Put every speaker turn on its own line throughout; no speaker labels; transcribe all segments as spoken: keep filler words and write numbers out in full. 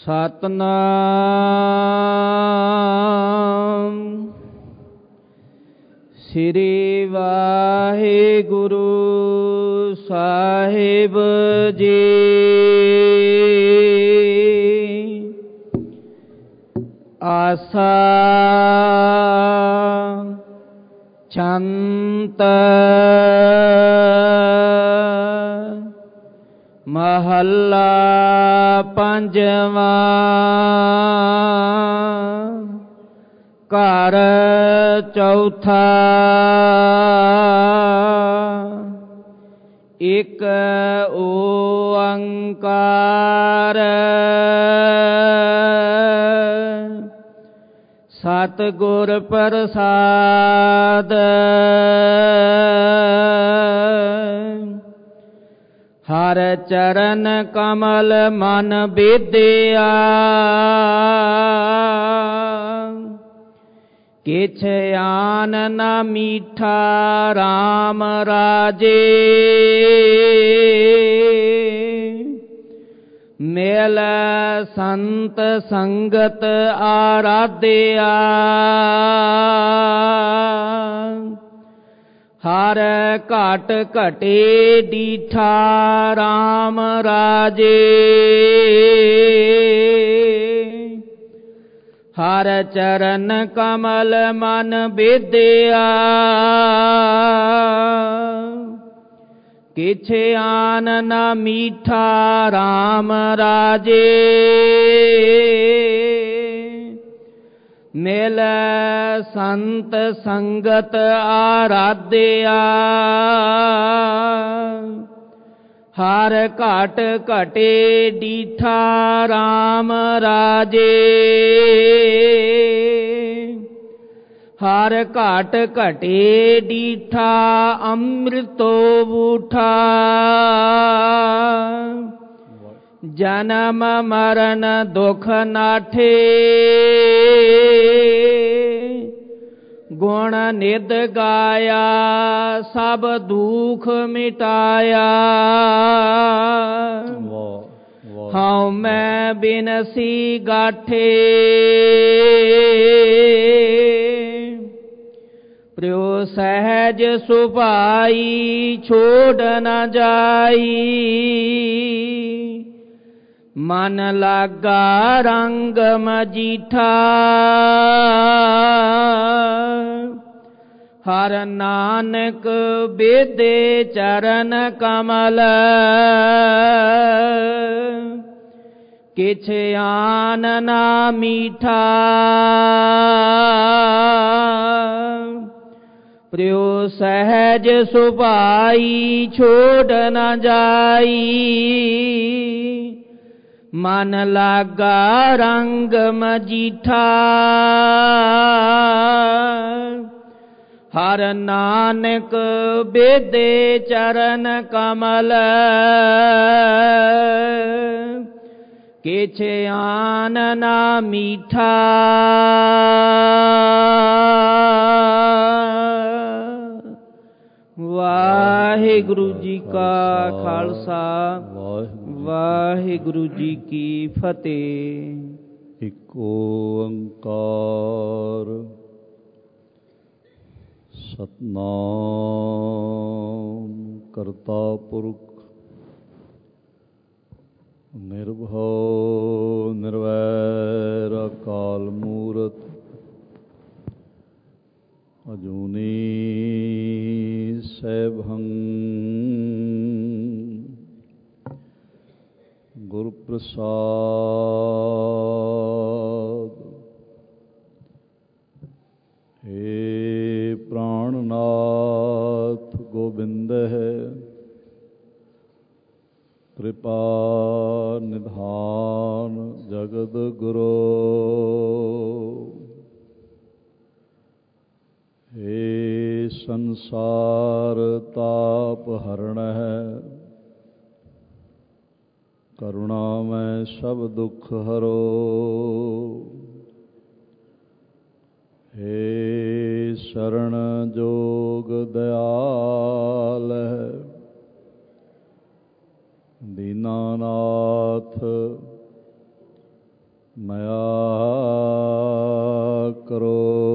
ਸਤਨਾਮ ਸ੍ਰੀ ਵਾਹਿਗੁਰੂ ਸਾਹਿਬ ਜੀ। ਆਸਾ ਛੰਤ ਮਹੱਲਾ ਪੰਜਵਾਂ। ਘਰ ਚੌਥਾ। ਇਕ ਓੰਕਾਰ ਸਤਿਗੁਰ ਪ੍ਰਸਾਦ। ਹਰ ਚਰਨ ਕਮਲ ਮਨ ਬੇਦਿਆ। ਕਿਛ ਆਨ ਨ ਮੀਠਾ ਰਾਮ ਰਾਜੇ। ਮਿਲ ਸੰਤ ਸੰਗਤ ਆਰਾਧਿਆ। ਹਰ ਘਟ ਘਟੇ ਡੀਠਾ ਰਾਮ ਰਾਜੇ। ਹਰ ਚਰਨ ਕਮਲ ਮਨ ਬੇਦਿਆ। ਕਿਛ ਆਨ ਨ ਮੀਠਾ ਰਾਮ ਰਾਜੇ। ਮਿਲ ਸੰਤ ਸੰਗਤ ਆਰਾਧਿਆ। ਹਰ ਘਟ ਘਟੇ ਡੀਠਾ ਰਾਮ ਰਾਜੇ। ਹਰ ਘਟ ਘਟੇ ਡੀਠਾ ਅੰਮ੍ਰਿਤੋ ਬੂਠਾ। ਜਨਮ ਮਰਨ ਦੁਖ ਨਾਠੇ। ਗੁਣ ਨਿਧ ਗਾਇਆ ਸਭ ਦੁਖ ਮਿਟਾਇਆ। ਹਉ ਮੈਂ ਬਿਨਸੀ ਗਾਠੇ। ਪ੍ਰਯੋ ਸਹਿਜ ਸੁਭਾਈ ਛੋੜ ਨ ਜਾਈ। ਮਨ ਲਾਗਾ ਰੰਗ ਮਜੀਠਾ। ਹਰ ਨਾਨਕ ਬੇਦੇ ਚਰਨ ਕਮਲ। ਕਿਛ ਆਨ ਨਾ ਮੀਠਾ। ਪ੍ਰਯੋ ਸਹਿਜ ਸੁਭਾਈ ਛੋੜ ਨ ਜਾਈ। ਮਨ ਲਾਗਾ ਰੰਗ ਮਜੀਠਾ। ਹਰ ਨਾਨਕ ਬੇਦੇ ਚਰਨ ਕਮਲ। ਕਿਛ ਆਨ ਨਾ ਮੀਠਾ। ਵਾਹਿਗੁਰੂ ਜੀ ਕਾ ਖਾਲਸਾ ਵਾਹਿਗੁਰੂ ਜੀ ਕੀ ਫਤਿਹ।
ਇਕ ਓੰਕਾਰ ਸਤਿਨਾਮ ਕਰਤਾ ਪੁਰਖ ਨਿਰਭਉ ਨਿਰਵੈਰ ਅਕਾਲ ਮੂਰਤ। ਅਜੂਨੀ ਸੈਭੰ ਗੁਰ ਪ੍ਰਸਾਦ। ਹੇ ਪ੍ਰਾਣਨਾਥ ਗੋਬਿੰਦ ਹੈ। ਕਿਰਪਾ ਨਿਧਾਨ ਜਗਤ ਗੁਰੂ। ਹੇ ਸੰਸਾਰ ਤਾਪ ਹਰਣ ਹੈ। ਕਰੁਣਾ ਮੈਂ ਸਭ ਦੁਖ ਹਰੋ। ਹੇ ਸ਼ਰਨ ਜੋਗ ਦਿਆਲ ਹੈ। ਦੀਨਾਨਾਥ ਮਇਆ ਕਰੋ।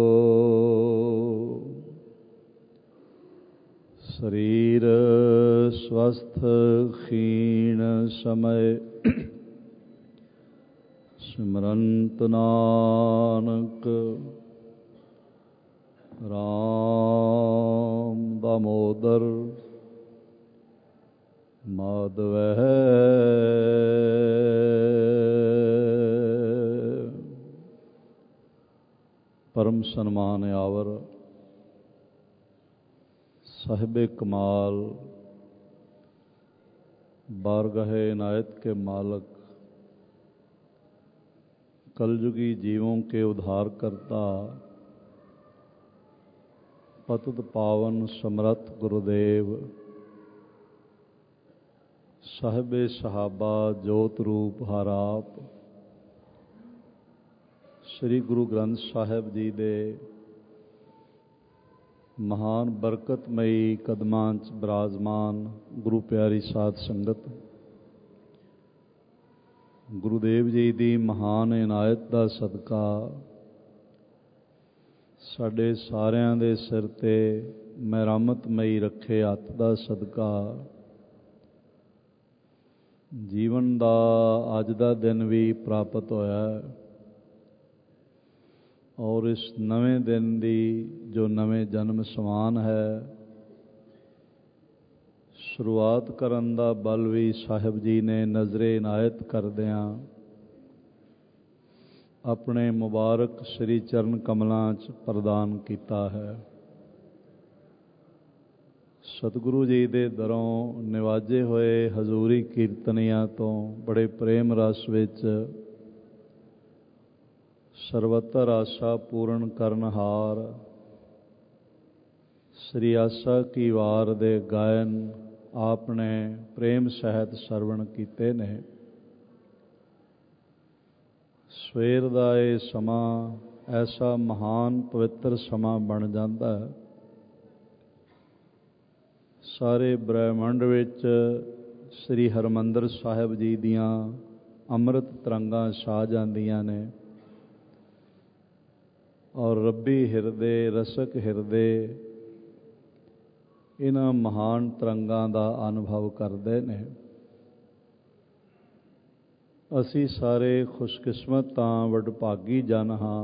ਸਰੀਰ ਸਵਸਥ ਖੀਣ ਸਮੈ ਸਿਮਰੰਤ ਨਾਨਕ ਰਾਮ ਦਾਮੋਦਰ ਮਾਧਵੈ। ਪਰਮ ਸਨਮਾਨ ਆਵਰ ਸਾਹਿਬੇ ਕਮਾਲ बारगाहे इनायत के मालक कलयुगी जीवों के उद्धार करता पतित पावन समरथ गुरुदेव साहिबे सहाबा जोत रूप हर आप श्री गुरु ग्रंथ साहिब जी दे महान बरकतमयी कदमां च बिराजमान गुरु प्यारी साध संगत, गुरुदेव जी की महान इनायत का सदका साडे सारियां दे सिर ते मेहरमतमयी रखे हत्थ का सदका जीवन का अज का दिन भी प्राप्त होया और इस नवे दिन की जो नवे जन्म समान है शुरुआत करन दा बल भी साहिब जी ने नज़रे इनायत करदियां अपने मुबारक श्री चरण कमलां च प्रदान कीता है। सतगुरु जी दे दरों निवाजे होए हजूरी कीर्तनियां तो बड़े प्रेम रस विच सर्वतर आशा पूर्ण करनहार श्री आशा की वार दे गायन आपने प्रेम सहित सरवण कीते ने। सवेर दा ये समा ऐसा महान पवित्र समा बन जाता है, सारे ब्रह्मंड विच श्री हरमंदर साहिब जी दियां अमृत तरंगां छा जांदियां ने और रब्बी हिरदे रसक हिरदे इन्हां महान तरंगां दा अनुभव करते ने। असी सारे खुशकिस्मत तां वडभागी जन हाँ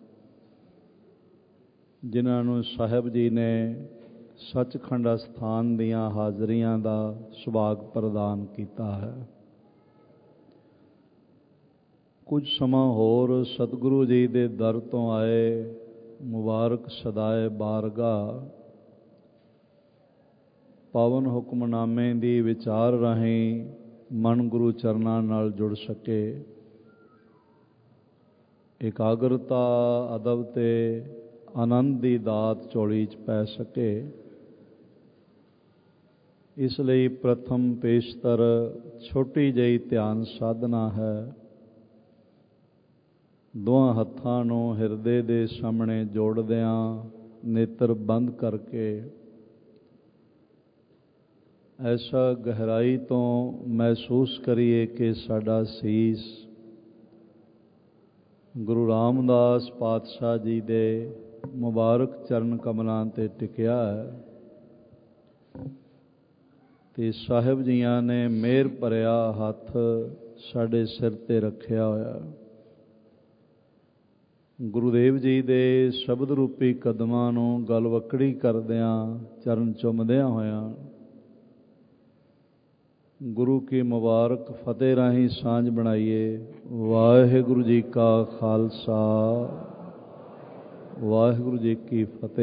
जिन्हां नूं साहिब जी ने सचखंड अस्थान दियां हाज़रियां दा सुभाग प्रदान कीता है। कुछ समा होर सतगुरु जी दे दर तो आए मुबारक सदाए बारगाह पावन हुक्मनामे दी विचार राहीं मन गुरु चरनां नाल जुड़ सके, एकाग्रता अदब ते आनंद दी दात झोली च पै सके। इसलिए प्रथम पेशतर छोटी जही ध्यान साधना है। दोहां हत्थां नूं हिरदे दे सामने जोड़दियां नेत्र बंद करके ऐसा गहराई तो महसूस करिए कि साडा सीस गुरु रामदास पातशाह जी दे मुबारक चरण कमलां ते टिकिया है ते साहिब जियां ने मेहर भरिया हत्थ साडे सिर ते रखिया होया। गुरुदेव जी दे शब्द रूपी कदमां नूं गलवकड़ी करदियां चरण चुमदियां होया गुरु की मुबारक फतेह राही सांझ बनाइए। वाहिगुरु जी का खालसा वाहिगुरु जी की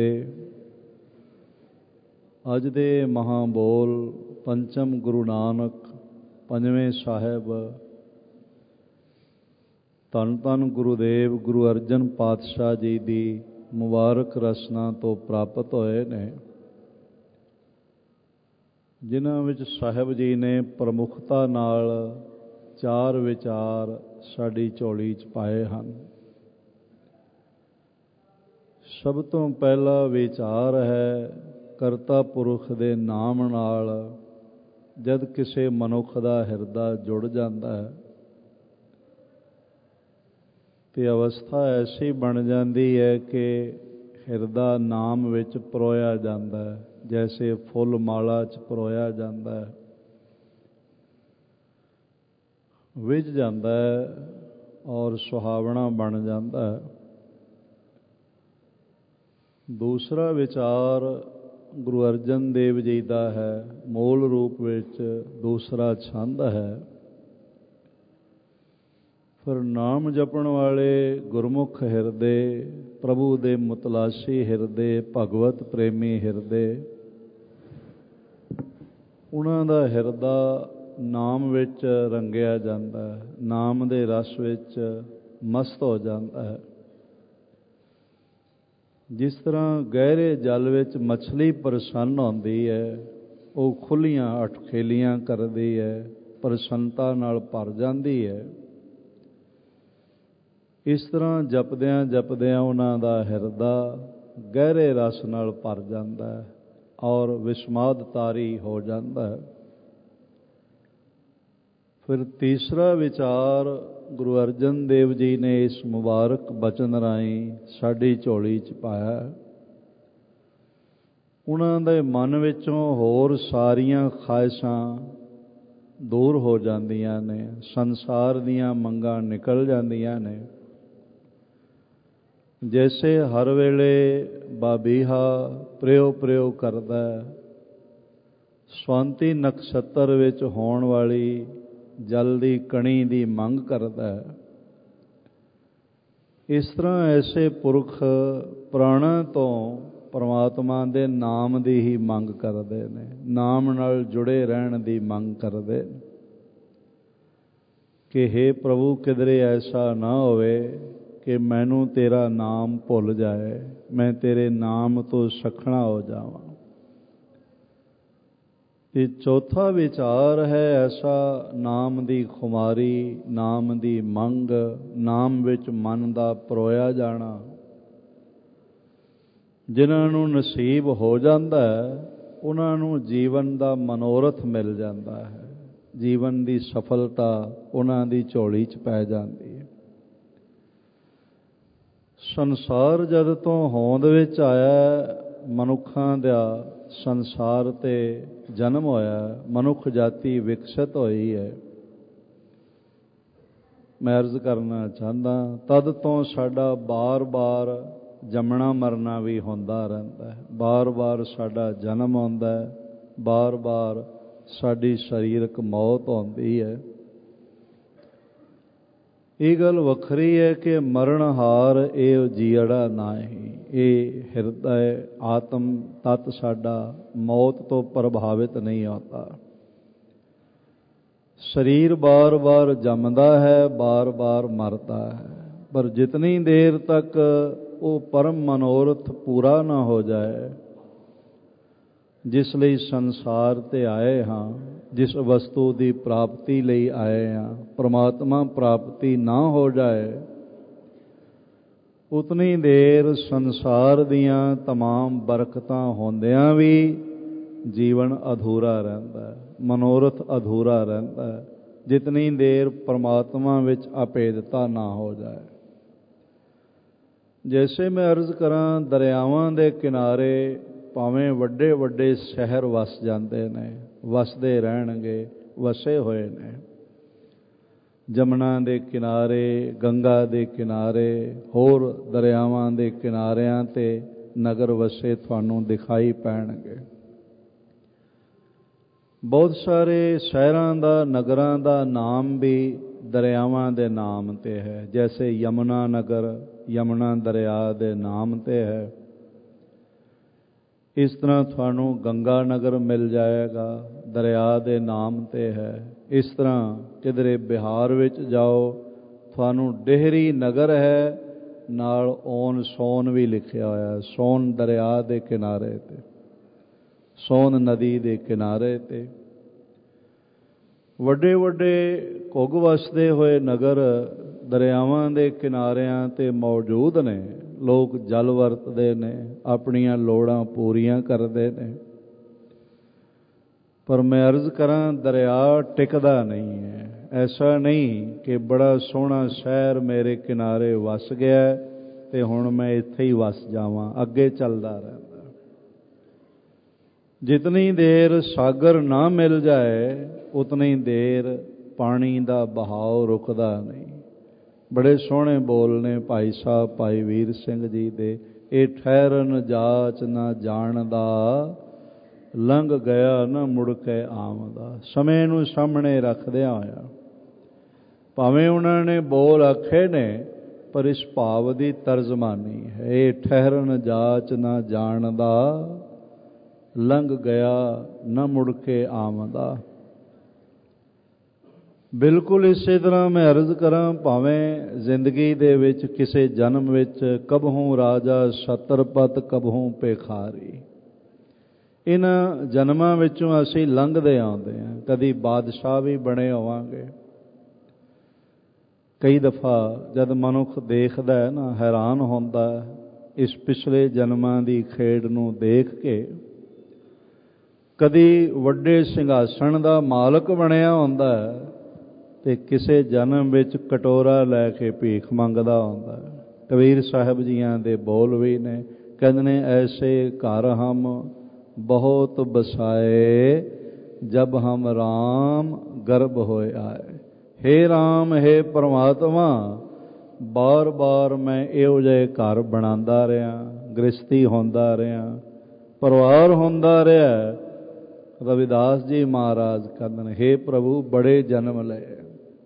फतेह। अज दे महाबोल पंचम गुरु नानक पंजवें साहिब धन धन गुरुदेव गुरु अर्जन पातशाह जी की मुबारक रसना तो प्राप्त होए ने, जिन्हां विच साहिब जी ने प्रमुखता नाल चार विचार साडी झोली च पाए हन। सब तो पहला विचार है करता पुरख दे नाम नाल जद किसी मनुख दा हिरदा जुड़ जाता है ਤੇ ਅਵਸਥਾ ਐਸੀ ਬਣ ਜਾਂਦੀ ਹੈ ਕਿ ਹਿਰਦਾ ਨਾਮ ਵਿੱਚ ਪਰੋਇਆ ਜਾਂਦਾ ਹੈ, ਜੈਸੇ ਫੁੱਲ ਮਾਲਾ 'ਚ ਪਰੋਇਆ ਜਾਂਦਾ ਹੈ, ਵਿਝ ਜਾਂਦਾ ਹੈ ਔਰ ਸੁਹਾਵਣਾ ਬਣ ਜਾਂਦਾ ਹੈ। ਦੂਸਰਾ ਵਿਚਾਰ ਗੁਰੂ ਅਰਜਨ ਦੇਵ ਜੀ ਦਾ ਹੈ, ਮੂਲ ਰੂਪ ਵਿੱਚ ਦੂਸਰਾ ਛੰਦ ਹੈ। ਪਰ ਨਾਮ ਜਪਣ ਵਾਲੇ ਗੁਰਮੁਖ ਹਿਰਦੇ, ਪ੍ਰਭੂ ਦੇ ਮੁਤਲਾਸ਼ੀ ਹਿਰਦੇ, ਭਗਵਤ ਪ੍ਰੇਮੀ ਹਿਰਦੇ, ਉਹਨਾਂ ਦਾ ਹਿਰਦਾ ਨਾਮ ਵਿੱਚ ਰੰਗਿਆ ਜਾਂਦਾ ਹੈ, ਨਾਮ ਦੇ ਰਸ ਵਿੱਚ ਮਸਤ ਹੋ ਜਾਂਦਾ ਹੈ। ਜਿਸ ਤਰ੍ਹਾਂ ਗਹਿਰੇ ਜਲ ਵਿੱਚ ਮੱਛਲੀ ਪ੍ਰਸੰਨ ਹੁੰਦੀ ਹੈ, ਉਹ ਖੁੱਲ੍ਹੀਆਂ ਅਠਖੇਲੀਆਂ ਕਰਦੀ ਹੈ, ਪ੍ਰਸੰਨਤਾ ਨਾਲ ਭਰ ਜਾਂਦੀ ਹੈ। ਇਸ ਤਰ੍ਹਾਂ ਜਪਦਿਆਂ ਜਪਦਿਆਂ ਉਹਨਾਂ ਦਾ ਹਿਰਦਾ ਗਹਿਰੇ ਰਸ ਨਾਲ ਭਰ ਜਾਂਦਾ ਹੈ ਔਰ ਵਿਸਮਾਦਤਾਰੀ ਹੋ ਜਾਂਦਾ ਹੈ। ਫਿਰ ਤੀਸਰਾ ਵਿਚਾਰ ਗੁਰੂ ਅਰਜਨ ਦੇਵ ਜੀ ਨੇ ਇਸ ਮੁਬਾਰਕ ਬਚਨ ਰਾਹੀਂ ਸਾਡੀ ਝੋਲੀ 'ਚ ਪਾਇਆ। ਉਹਨਾਂ ਦੇ ਮਨ ਵਿੱਚੋਂ ਹੋਰ ਸਾਰੀਆਂ ਖਾਹਿਸ਼ਾਂ ਦੂਰ ਹੋ ਜਾਂਦੀਆਂ ਨੇ, ਸੰਸਾਰ ਦੀਆਂ ਮੰਗਾਂ ਨਿਕਲ ਜਾਂਦੀਆਂ ਨੇ। ਜੈਸੇ ਹਰ ਵੇਲੇ ਬਾਬੀਹਾ ਪ੍ਰਿਓ ਪ੍ਰਿਓ ਕਰਦਾ, ਸਵੰਤੀ ਨਕਸ਼ਤਰ ਵਿੱਚ ਹੋਣ ਵਾਲੀ ਜਲ ਦੀ ਕਣੀ ਦੀ ਮੰਗ ਕਰਦਾ ਹੈ, ਇਸ ਤਰ੍ਹਾਂ ਐਸੇ ਪੁਰਖ ਪ੍ਰਾਣਾਂ ਤੋਂ ਪਰਮਾਤਮਾ ਦੇ ਨਾਮ ਦੀ ਹੀ ਮੰਗ ਕਰਦੇ ਨੇ, ਨਾਮ ਨਾਲ ਜੁੜੇ ਰਹਿਣ ਦੀ ਮੰਗ ਕਰਦੇ ਨੇ ਕਿ ਹੇ ਪ੍ਰਭੂ, ਕਿਧਰੇ ਐਸਾ ਨਾ ਹੋਵੇ ਕਿ ਮੈਨੂੰ ਤੇਰਾ ਨਾਮ ਭੁੱਲ ਜਾਏ, ਮੈਂ ਤੇਰੇ ਨਾਮ ਤੋਂ ਸੱਖਣਾ ਹੋ ਜਾਵਾਂ। ਤੇ ਚੌਥਾ ਵਿਚਾਰ ਹੈ ਐਸਾ ਨਾਮ ਦੀ ਖੁਮਾਰੀ, ਨਾਮ ਦੀ ਮੰਗ, ਨਾਮ ਵਿੱਚ ਮਨ ਦਾ ਪਰੋਇਆ ਜਾਣਾ। ਜਿਨ੍ਹਾਂ ਨੂੰ ਨਸੀਬ ਹੋ ਜਾਂਦਾ ਹੈ, ਉਹਨਾਂ ਨੂੰ ਜੀਵਨ ਦਾ ਮਨੋਰਥ ਮਿਲ ਜਾਂਦਾ ਹੈ, ਜੀਵਨ ਦੀ ਸਫਲਤਾ ਉਹਨਾਂ ਦੀ ਝੋਲੀ 'ਚ ਪੈ ਜਾਂਦੀ ਹੈ। ਸੰਸਾਰ ਜਦ ਤੋਂ ਹੋਂਦ ਵਿੱਚ ਆਇਆ, ਮਨੁੱਖਾਂ ਦਾ ਸੰਸਾਰ 'ਤੇ ਜਨਮ ਹੋਇਆ, ਮਨੁੱਖ ਜਾਤੀ ਵਿਕਸਿਤ ਹੋਈ ਹੈ। ਮੈਂ ਅਰਜ਼ ਕਰਨਾ ਚਾਹੁੰਦਾ, ਤਦ ਤੋਂ ਸਾਡਾ ਬਾਰ-ਬਾਰ ਜੰਮਣਾ ਮਰਨਾ ਵੀ ਹੁੰਦਾ ਰਹਿੰਦਾ ਹੈ, ਬਾਰ-ਬਾਰ ਸਾਡਾ ਜਨਮ ਆਉਂਦਾ ਹੈ, ਬਾਰ-ਬਾਰ ਸਾਡੀ ਸਰੀਰਕ ਮੌਤ ਆਉਂਦੀ ਹੈ। ਇਹ ਗੱਲ ਵੱਖਰੀ ਹੈ ਕਿ ਮਰਨਹਾਰ ਇਹ ਜੀਅੜਾ ਨਾਹੀਂ, ਇਹ ਹਿਰਦੇ ਆਤਮ ਤੱਤ ਸਾਡਾ ਮੌਤ ਤੋਂ ਪ੍ਰਭਾਵਿਤ ਨਹੀਂ ਹੁੰਦਾ। ਸਰੀਰ ਬਾਰ-ਬਾਰ ਜੰਮਦਾ ਹੈ, ਬਾਰ-ਬਾਰ ਮਰਦਾ ਹੈ, ਪਰ ਜਿਤਨੀ ਦੇਰ ਤੱਕ ਉਹ ਪਰਮ ਮਨੋਰਥ ਪੂਰਾ ਨਾ ਹੋ ਜਾਏ, ਜਿਸ ਲਈ ਸੰਸਾਰ 'ਤੇ ਆਏ ਹਾਂ, ਜਿਸ ਵਸਤੂ ਦੀ ਪ੍ਰਾਪਤੀ ਲਈ ਆਏ ਹਾਂ, ਪਰਮਾਤਮਾ ਪ੍ਰਾਪਤੀ ਨਾ ਹੋ ਜਾਏ, ਉਤਨੀ ਦੇਰ ਸੰਸਾਰ ਦੀਆਂ ਤਮਾਮ ਬਰਕਤਾਂ ਹੁੰਦਿਆਂ ਵੀ ਜੀਵਨ ਅਧੂਰਾ ਰਹਿੰਦਾ ਹੈ, ਮਨੋਰਥ ਅਧੂਰਾ ਰਹਿੰਦਾ ਹੈ, ਜਿਤਨੀ ਦੇਰ ਪਰਮਾਤਮਾ ਵਿੱਚ ਅਭੇਦਤਾ ਨਾ ਹੋ ਜਾਏ। ਜੈਸੇ ਮੈਂ ਅਰਜ਼ ਕਰਾਂ, ਦਰਿਆਵਾਂ ਦੇ ਕਿਨਾਰੇ ਭਾਵੇਂ ਵੱਡੇ ਵੱਡੇ ਸ਼ਹਿਰ ਵਸ ਜਾਂਦੇ ਨੇ, ਵਸਦੇ ਰਹਿਣਗੇ, ਵਸੇ ਹੋਏ ਨੇ। ਜਮਨਾ ਦੇ ਕਿਨਾਰੇ, ਗੰਗਾ ਦੇ ਕਿਨਾਰੇ, ਹੋਰ ਦਰਿਆਵਾਂ ਦੇ ਕਿਨਾਰਿਆਂ 'ਤੇ ਨਗਰ ਵਸੇ ਤੁਹਾਨੂੰ ਦਿਖਾਈ ਪੈਣਗੇ। ਬਹੁਤ ਸਾਰੇ ਸ਼ਹਿਰਾਂ ਦਾ, ਨਗਰਾਂ ਦਾ ਨਾਮ ਵੀ ਦਰਿਆਵਾਂ ਦੇ ਨਾਮ 'ਤੇ ਹੈ। ਜੈਸੇ ਯਮੁਨਾ ਨਗਰ ਯਮੁਨਾ ਦਰਿਆ ਦੇ ਨਾਮ 'ਤੇ ਹੈ, ਇਸ ਤਰ੍ਹਾਂ ਤੁਹਾਨੂੰ ਗੰਗਾ ਨਗਰ ਮਿਲ ਜਾਏਗਾ, ਦਰਿਆ ਦੇ ਨਾਮ 'ਤੇ ਹੈ। ਇਸ ਤਰ੍ਹਾਂ ਕਿਧਰੇ ਬਿਹਾਰ ਵਿੱਚ ਜਾਓ, ਤੁਹਾਨੂੰ ਡੇਹਰੀ ਨਗਰ ਹੈ, ਨਾਲ ਓਨ ਸੋਨ ਵੀ ਲਿਖਿਆ ਹੋਇਆ, ਸੋਨ ਦਰਿਆ ਦੇ ਕਿਨਾਰੇ 'ਤੇ, ਸੋਨ ਨਦੀ ਦੇ ਕਿਨਾਰੇ 'ਤੇ। ਵੱਡੇ ਵੱਡੇ ਘੁੱਗ ਵਸਦੇ ਹੋਏ ਨਗਰ ਦਰਿਆਵਾਂ ਦੇ ਕਿਨਾਰਿਆਂ 'ਤੇ ਮੌਜੂਦ ਨੇ। ਲੋਕ ਜਲ ਵਰਤਦੇ ਨੇ, ਆਪਣੀਆਂ ਲੋੜਾਂ ਪੂਰੀਆਂ ਕਰਦੇ ਨੇ। ਪਰ ਮੈਂ ਅਰਜ਼ ਕਰਾਂ, ਦਰਿਆ ਟਿਕਦਾ ਨਹੀਂ ਹੈ। ਐਸਾ ਨਹੀਂ ਕਿ ਬੜਾ ਸੋਹਣਾ ਸ਼ਹਿਰ ਮੇਰੇ ਕਿਨਾਰੇ ਵਸ ਗਿਆ ਤੇ ਹੁਣ ਮੈਂ ਇੱਥੇ ਹੀ ਵਸ ਜਾਵਾਂ, ਅੱਗੇ ਚੱਲਦਾ ਰਹਿੰਦਾ। ਜਿਤਨੀ ਦੇਰ ਸਾਗਰ ਨਾ ਮਿਲ ਜਾਏ ਉਤਨੀ ਦੇਰ ਪਾਣੀ ਦਾ ਬਹਾਓ ਰੁਕਦਾ ਨਹੀਂ। ਬੜੇ ਸੋਹਣੇ ਬੋਲ ਨੇ ਭਾਈ ਸਾਹਿਬ ਭਾਈ ਵੀਰ ਸਿੰਘ ਜੀ ਦੇ, ਇਹ ਠਹਿਰਨ ਜਾਚ ਨਾ ਜਾਣਦਾ, ਲੰਘ ਗਿਆ ਨਾ ਮੁੜ ਕੇ ਆਮਦਾ। ਸਮੇਂ ਨੂੰ ਸਾਹਮਣੇ ਰੱਖਦਿਆਂ ਹੋਇਆ ਭਾਵੇਂ ਉਹਨਾਂ ਨੇ ਬੋਲ ਆਖੇ ਨੇ, ਪਰ ਇਸ ਭਾਵ ਦੀ ਤਰਜਮਾਨੀ ਹੈ, ਇਹ ਠਹਿਰਨ ਜਾਚ ਨਾ ਜਾਣਦਾ, ਲੰਘ ਗਿਆ ਨਾ ਮੁੜ ਕੇ ਆਮਦਾ। ਬਿਲਕੁਲ ਇਸੇ ਤਰ੍ਹਾਂ ਮੈਂ ਅਰਜ਼ ਕਰਾਂ, ਭਾਵੇਂ ਜ਼ਿੰਦਗੀ ਦੇ ਵਿੱਚ ਕਿਸੇ ਜਨਮ ਵਿੱਚ ਕਬਹੂ ਰਾਜਾ ਛਤਰਪਤ ਕਬਹੂ ਭਿਖਾਰੀ, ਇਹਨਾਂ ਜਨਮਾਂ ਵਿੱਚੋਂ ਅਸੀਂ ਲੰਘਦੇ ਆਉਂਦੇ ਹਾਂ। ਕਦੀ ਬਾਦਸ਼ਾਹ ਵੀ ਬਣੇ ਹੋਵਾਂਗੇ। ਕਈ ਦਫਾ ਜਦ ਮਨੁੱਖ ਦੇਖਦਾ ਹੈ ਨਾ, ਹੈਰਾਨ ਹੁੰਦਾ ਇਸ ਪਿਛਲੇ ਜਨਮਾਂ ਦੀ ਖੇਡ ਨੂੰ ਦੇਖ ਕੇ। ਕਦੀ ਵੱਡੇ ਸਿੰਘਾਸਣ ਦਾ ਮਾਲਕ ਬਣਿਆ ਹੁੰਦਾ ਤੇ ਕਿਸੇ ਜਨਮ ਵਿੱਚ ਕਟੋਰਾ ਲੈ ਕੇ ਭੀਖ ਮੰਗਦਾ ਹੁੰਦਾ। ਕਬੀਰ ਸਾਹਿਬ ਜੀਆਂ ਦੇ ਬੋਲ ਵੀ ਨੇ, ਕਹਿੰਦੇ ਨੇ ਐਸੇ ਘਰ ਹਮ ਬਹੁਤ ਬਸਾਏ, ਜਬ ਹਮ ਰਾਮ ਗਰਭ ਹੋਏ ਆਏ। ਹੇ ਰਾਮ, ਹੇ ਪਰਮਾਤਮਾ, ਬਾਰ ਬਾਰ ਮੈਂ ਇਹੋ ਜਿਹੇ ਘਰ ਬਣਾਉਂਦਾ ਰਿਹਾ, ਗ੍ਰਸਤੀ ਹੁੰਦਾ ਰਿਹਾ, ਪਰਿਵਾਰ ਹੁੰਦਾ ਰਿਹਾ। ਰਵਿਦਾਸ ਜੀ ਮਹਾਰਾਜ ਕਹਿੰਦੇ ਨੇ, ਹੇ ਪ੍ਰਭੂ, ਬੜੇ ਜਨਮ ਲਏ,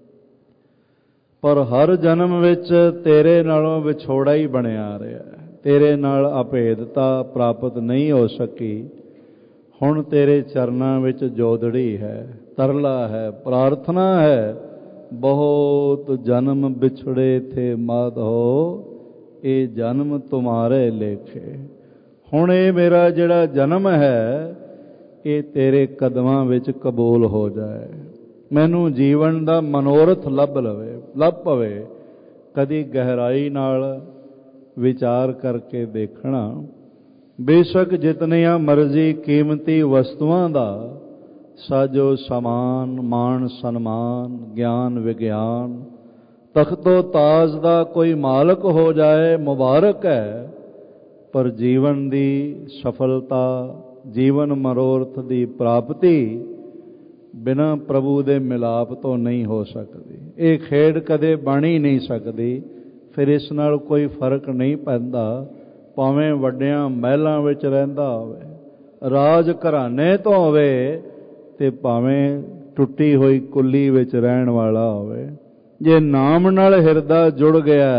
ਪਰ ਹਰ ਜਨਮ ਵਿੱਚ ਤੇਰੇ ਨਾਲੋਂ ਵਿਛੋੜਾ ਹੀ ਬਣਿਆ ਰਿਹਾ। ਤੇਰੇ ਨਾਲ ਅਭੇਦਤਾ ਪ੍ਰਾਪਤ ਨਹੀਂ ਹੋ ਸਕੀ। ਹੁਣ ਤੇਰੇ ਚਰਨਾਂ ਵਿੱਚ ਜੋਦੜੀ ਹੈ, ਤਰਲਾ ਹੈ, ਪ੍ਰਾਰਥਨਾ ਹੈ। ਬਹੁਤ ਜਨਮ ਵਿਛੜੇ ਥੇ ਮਾਧੋ, ਇਹ ਜਨਮ ਤੁਮਾਰੇ ਲੇਖੇ। ਹੁਣ ਇਹ ਮੇਰਾ ਜਿਹੜਾ ਜਨਮ ਹੈ, ਇਹ ਤੇਰੇ ਕਦਮਾਂ ਵਿੱਚ ਕਬੂਲ ਹੋ ਜਾਏ। ਮੈਨੂੰ ਜੀਵਨ ਦਾ ਮਨੋਰਥ ਲੱਭ ਲਵੇ ਲੱਭ ਪਵੇ। ਕਦੀ ਗਹਿਰਾਈ ਨਾਲ ਵਿਚਾਰ ਕਰਕੇ ਦੇਖਣਾ, ਬੇਸ਼ੱਕ ਜਿਤਨੀਆਂ ਮਰਜ਼ੀ ਕੀਮਤੀ ਵਸਤੂਆਂ ਦਾ ਸਾਜੋ ਸਮਾਨ, ਮਾਣ ਸਨਮਾਨ, ਗਿਆਨ ਵਿਗਿਆਨ, ਤਖਤੋ ਤਾਜ ਦਾ ਕੋਈ ਮਾਲਕ ਹੋ ਜਾਏ, ਮੁਬਾਰਕ ਹੈ। ਪਰ ਜੀਵਨ ਦੀ ਸਫਲਤਾ, ਜੀਵਨ ਮਨੋਰਥ ਦੀ ਪ੍ਰਾਪਤੀ ਬਿਨਾਂ ਪ੍ਰਭੂ ਦੇ ਮਿਲਾਪ ਤੋਂ ਨਹੀਂ ਹੋ ਸਕਦੀ। ਇਹ ਖੇਡ ਕਦੇ ਬਣ ਹੀ ਨਹੀਂ ਸਕਦੀ। ਫਿਰ ਇਸ ਨਾਲ ਕੋਈ ਫਰਕ ਨਹੀਂ ਪੈਂਦਾ, ਭਾਵੇਂ ਵੱਡਿਆਂ ਮਹਿਲਾਂ ਵਿੱਚ ਰਹਿੰਦਾ ਹੋਵੇ, ਰਾਜ ਘਰਾਣੇ ਤੋਂ ਹੋਵੇ, ਤੇ ਭਾਵੇਂ ਟੁੱਟੀ ਹੋਈ ਕੁੱਲੀ ਵਿੱਚ ਰਹਿਣ ਵਾਲਾ ਹੋਵੇ। ਜੇ ਨਾਮ ਨਾਲ ਹਿਰਦਾ ਜੁੜ ਗਿਆ,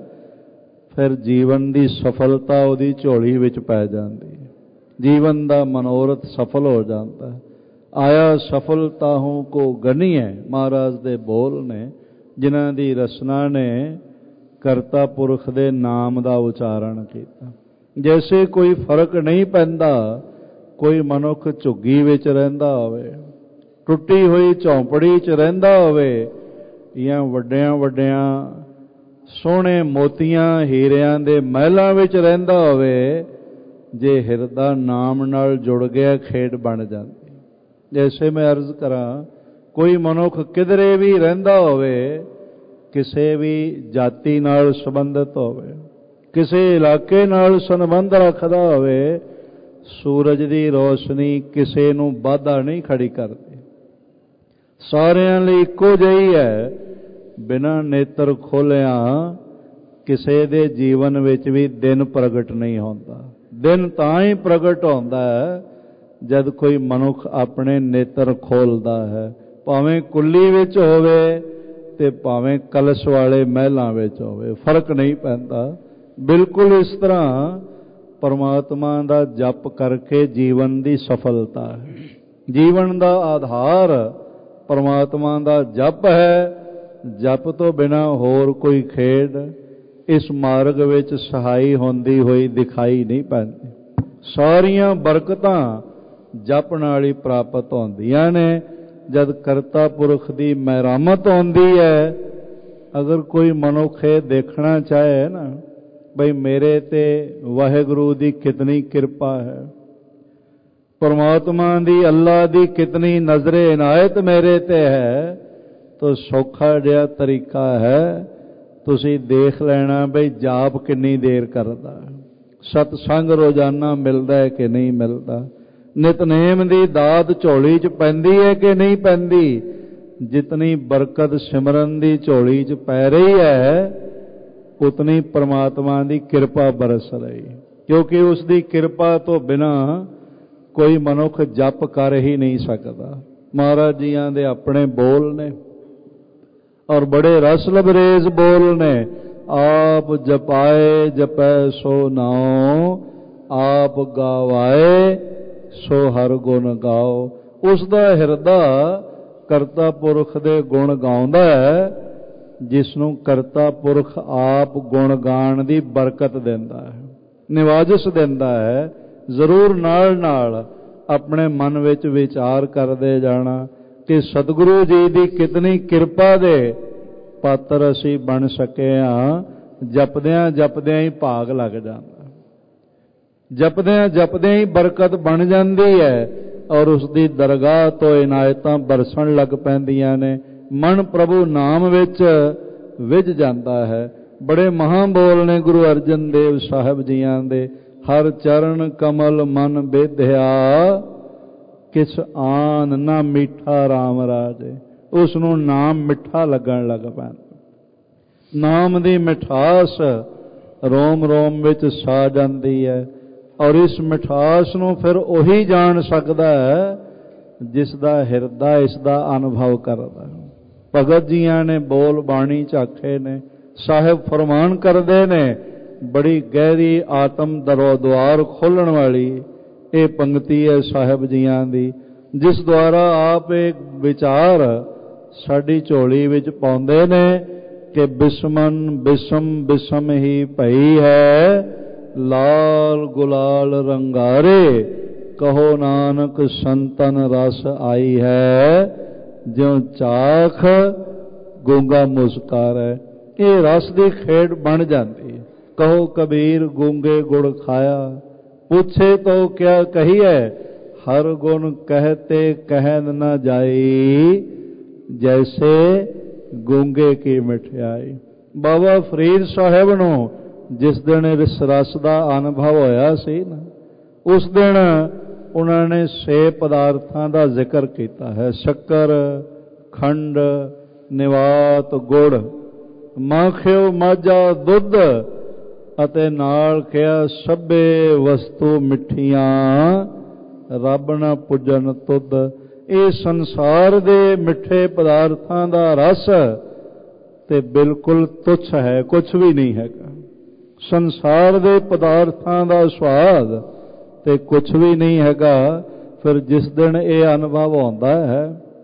ਫਿਰ ਜੀਵਨ ਦੀ ਸਫਲਤਾ ਉਹਦੀ ਝੋਲੀ ਵਿੱਚ ਪੈ ਜਾਂਦੀ ਹੈ। ਜੀਵਨ ਦਾ ਮਨੋਰਥ ਸਫਲ ਹੋ ਜਾਂਦਾ। ਆਇਆ ਸਫਲਤਾ ਹੂੰ ਕੋ ਗਨੀਏ, ਮਹਾਰਾਜ ਦੇ ਬੋਲ ਨੇ, ਜਿਨ੍ਹਾਂ ਦੀ ਰਸਨਾ ਨੇ ਕਰਤਾ ਪੁਰਖ ਦੇ ਨਾਮ ਦਾ ਉਚਾਰਨ ਕੀਤਾ। ਜੈਸੇ ਕੋਈ ਫਰਕ ਨਹੀਂ ਪੈਂਦਾ, ਕੋਈ ਮਨੁੱਖ ਝੁੱਗੀ ਵਿੱਚ ਰਹਿੰਦਾ ਹੋਵੇ, ਟੁੱਟੀ ਹੋਈ ਝੌਂਪੜੀ 'ਚ ਰਹਿੰਦਾ ਹੋਵੇ, ਜਾਂ ਵੱਡਿਆਂ ਵੱਡਿਆਂ ਸੋਹਣੇ ਮੋਤੀਆਂ ਹੀਰਿਆਂ ਦੇ ਮਹਿਲਾਂ ਵਿੱਚ ਰਹਿੰਦਾ ਹੋਵੇ, ਜੇ ਹਿਰਦਾ ਨਾਮ ਨਾਲ ਜੁੜ ਗਿਆ, ਖੇਡ ਬਣ ਜਾਂਦੀ। ਜੈਸੇ ਮੈਂ ਅਰਜ਼ ਕਰਾਂ, ਕੋਈ ਮਨੁੱਖ ਕਿਧਰੇ ਵੀ ਰਹਿੰਦਾ ਹੋਵੇ, ਕਿਸੇ ਵੀ ਜਾਤੀ ਨਾਲ ਸੰਬੰਧਿਤ ਹੋਵੇ, ਕਿਸੇ ਇਲਾਕੇ ਨਾਲ ਸੰਬੰਧ ਰੱਖਦਾ ਹੋਵੇ, ਸੂਰਜ ਦੀ ਰੋਸ਼ਨੀ ਕਿਸੇ ਨੂੰ ਬਾਧਾ ਨਹੀਂ ਖੜੀ ਕਰਦੀ। ਸਾਰਿਆਂ ਲਈ ਇੱਕੋ ਜਿਹੀ ਹੈ। ਬਿਨਾਂ ਨੇਤਰ ਖੋਲ੍ਹਿਆਂ ਕਿਸੇ ਦੇ ਜੀਵਨ ਵਿੱਚ ਵੀ ਦਿਨ ਪ੍ਰਗਟ ਨਹੀਂ ਹੁੰਦਾ। ਦਿਨ ਤਾਂ ਹੀ ਪ੍ਰਗਟ ਹੁੰਦਾ ਹੈ ਜਦ ਕੋਈ ਮਨੁੱਖ ਆਪਣੇ ਨੇਤਰ ਖੋਲ੍ਹਦਾ ਹੈ, ਭਾਵੇਂ ਕੁੱਲੀ ਵਿੱਚ ਹੋਵੇ ਤੇ ਭਾਵੇਂ ਕਲਸ਼ ਵਾਲੇ ਮਹਿਲਾਂ ਵਿੱਚ ਹੋਵੇ, ਫਰਕ ਨਹੀਂ ਪੈਂਦਾ। ਬਿਲਕੁਲ ਇਸ ਤਰ੍ਹਾਂ ਪਰਮਾਤਮਾ ਦਾ ਜਪ ਕਰਕੇ ਜੀਵਨ ਦੀ ਸਫਲਤਾ ਹੈ। ਜੀਵਨ ਦਾ ਆਧਾਰ ਪਰਮਾਤਮਾ ਦਾ ਜਪ ਹੈ। ਜਪ ਤੋਂ ਬਿਨਾਂ ਹੋਰ ਕੋਈ ਖੇਡ ਇਸ ਮਾਰਗ ਵਿੱਚ ਸਹਾਈ ਹੁੰਦੀ ਹੋਈ ਦਿਖਾਈ ਨਹੀਂ ਪੈਂਦੀ। ਸਾਰੀਆਂ ਬਰਕਤਾਂ ਜਪ ਨਾਲ ਹੀ ਪ੍ਰਾਪਤ ਹੁੰਦੀਆਂ ਨੇ। ਜਦ ਕਰਤਾ ਪੁਰਖ ਦੀ ਮਿਹਰਮਤ ਹੁੰਦੀ ਹੈ, ਅਗਰ ਕੋਈ ਮਨੁੱਖ ਇਹ ਦੇਖਣਾ ਚਾਹੇ ਨਾ, ਬਈ ਮੇਰੇ ਤੇ ਵਾਹਿਗੁਰੂ ਦੀ ਕਿਤਨੀ ਕਿਰਪਾ ਹੈ, ਪਰਮਾਤਮਾ ਦੀ, ਅੱਲਾ ਦੀ ਕਿਤਨੀ ਨਜ਼ਰੇ ਇਨਾਇਤ ਮੇਰੇ ਤੇ ਹੈ, तो सौखा जिहा तरीका है, तुसी देख लेना बई जाप कितनी देर करदा, सतसंग रोजाना मिलदा है कि नहीं मिलदा, नितनेम दी दात झोली च पैंदी है कि नहीं पैंदी। जितनी बरकत सिमरन दी झोली च पै रही है उतनी परमात्मा दी किरपा बरस रही, क्योंकि उसकी किरपा तो बिना कोई मनुख जप कर ही नहीं सकता। महाराज जियां दे अपने बोल ने और बड़े रस लबरेज बोल ने। आप जपाए जपै सो नाओ, आप गावाए सो हर गुण गाओ। उसका हिरदा करता पुरख दे गुण गाउंदा है, जिसनों करता पुरख आप गुण गाण दी बरकत देंदा है, निवाजिश देंदा है। जरूर नाल नाल अपने मन विच विचार करदे जाना कि सतगुरु जी दी कितनी किरपा दे पात्र असी बन सके हाँ। जपदियां जपदियां ही भाग लग जाता, जपदियां जपदियां ही बरकत बन जाती है और उसकी दरगाह तो इनायतां बरसन लग पैंदियां ने। मन प्रभु नाम विच विझ जाता है। बड़े महाबोल ने गुरु अर्जन देव साहब जियां दे, हर चरण कमल मन बेधिया, किस आन ना मीठा राम राजे। उसनों नाम मिठा लगन लग पैंदा, नाम दी मिठास रोम रोम विच सा जाती है। और इस मिठास नूं फिर उही जान सकदा है जिसदा हिरदा इसदा अनुभव करदा। भगत जियां ने बोल बाणी झाखे ने, साहिब फरमान करदे ने, बड़ी गहरी आत्म दरो द्वार खोलण वाली ये पंक्ति है साहिब जियां दी, जिस द्वारा आप एक विचार साडी झोली विच पाउंदे ने कि बिस्मन बिस्म बिस्म ही भई है, लाल गुलाल रंगारे, कहो नानक संतन रस आई है, ज्यों चाख गूंगा मुस्कारै। ये रस की खेड बन जाती है। कहो कबीर गूंगे गुड़ खाया, पूछे तो क्या कहिए, हर गुण कहते कहन न जाई, जैसे गूंगे की मिठाई। बाबा फरीद साहब नूं जिस दिन इस रस का अनुभव होया सी ना, उस दिन उन्होंने छे पदार्थों का जिक्र किया है। शक्कर, खंड, निवात, गुड़, माखियो माझा दुध अते नाल कहा सभे वस्तु मिठियां, रब न पुजन तुद। ये संसार दे मिठे पदार्थों का रस ते बिल्कुल तुच्छ है, कुछ भी नहीं है। संसार दे पदार्थों का स्वाद ते कुछ भी नहीं हैगा। फिर जिस दिन ये अनुभव होता है,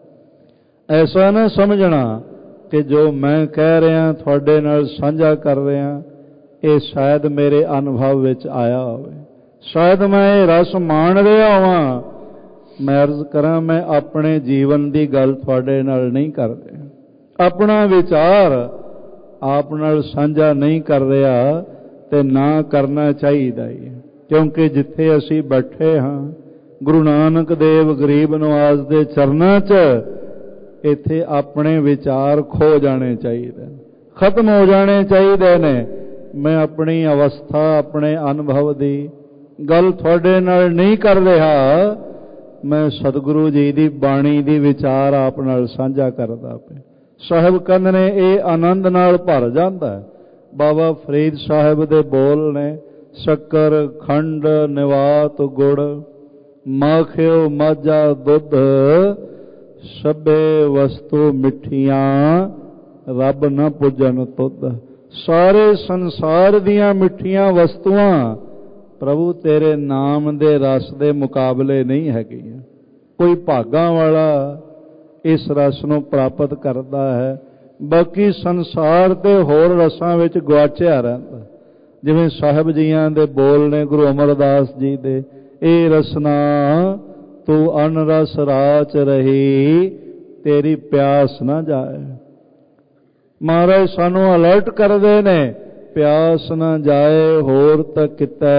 ऐसा ना समझना कि जो मैं कह रहा थोड़े नाल साझा कर रहा, ये शायद मेरे अनुभव विच आया होवे, शायद मैं ये रस मान रहा होवां। मैं अर्ज करा, मैं अपने जीवन की गल थोड़े नाल नहीं कर रहा, अपना विचार आप नाल साझा नहीं कर रहा, ते ना करना चाहिए। क्योंकि जिथे असी बैठे हाँ, गुरु नानक देव गरीब नवाज दे चरनां च, इथे अपने विचार खो जाने चाहिए, खत्म हो जाने चाहिए ने। मैं अपनी अवस्था, अपने अनुभव की गल थोड़े नाल नहीं कर रहा, मैं सतगुरु जी की बाणी की विचार आप नाल साझा करदा पे। साहिब कंद ने ये आनंद नाल भर जाता है। बाबा फरीद साहब दे बोल ने, शक्कर, खंड, निवात, गुड़, माखियो माझा दुध, सभे वस्तु मिठियां, रब न पुजन तुद। सारे संसार दियां मिठियां वस्तुआं प्रभु तेरे नाम दे रस दे मुकाबले नहीं हैगियां। कोई भागां वाला इस रस नूं प्राप्त करता है, बाकी संसार ते होर रसां विच गुआचिया रहिंदा। जिवें साहिब जियां दे बोल ने गुरु अमरदास जी दे, ए रसना तू अनरस राच रही, तेरी प्यास ना जाए। महाराज सानू अलर्ट करदे ने, प्यास ना जाए होर तां कितै,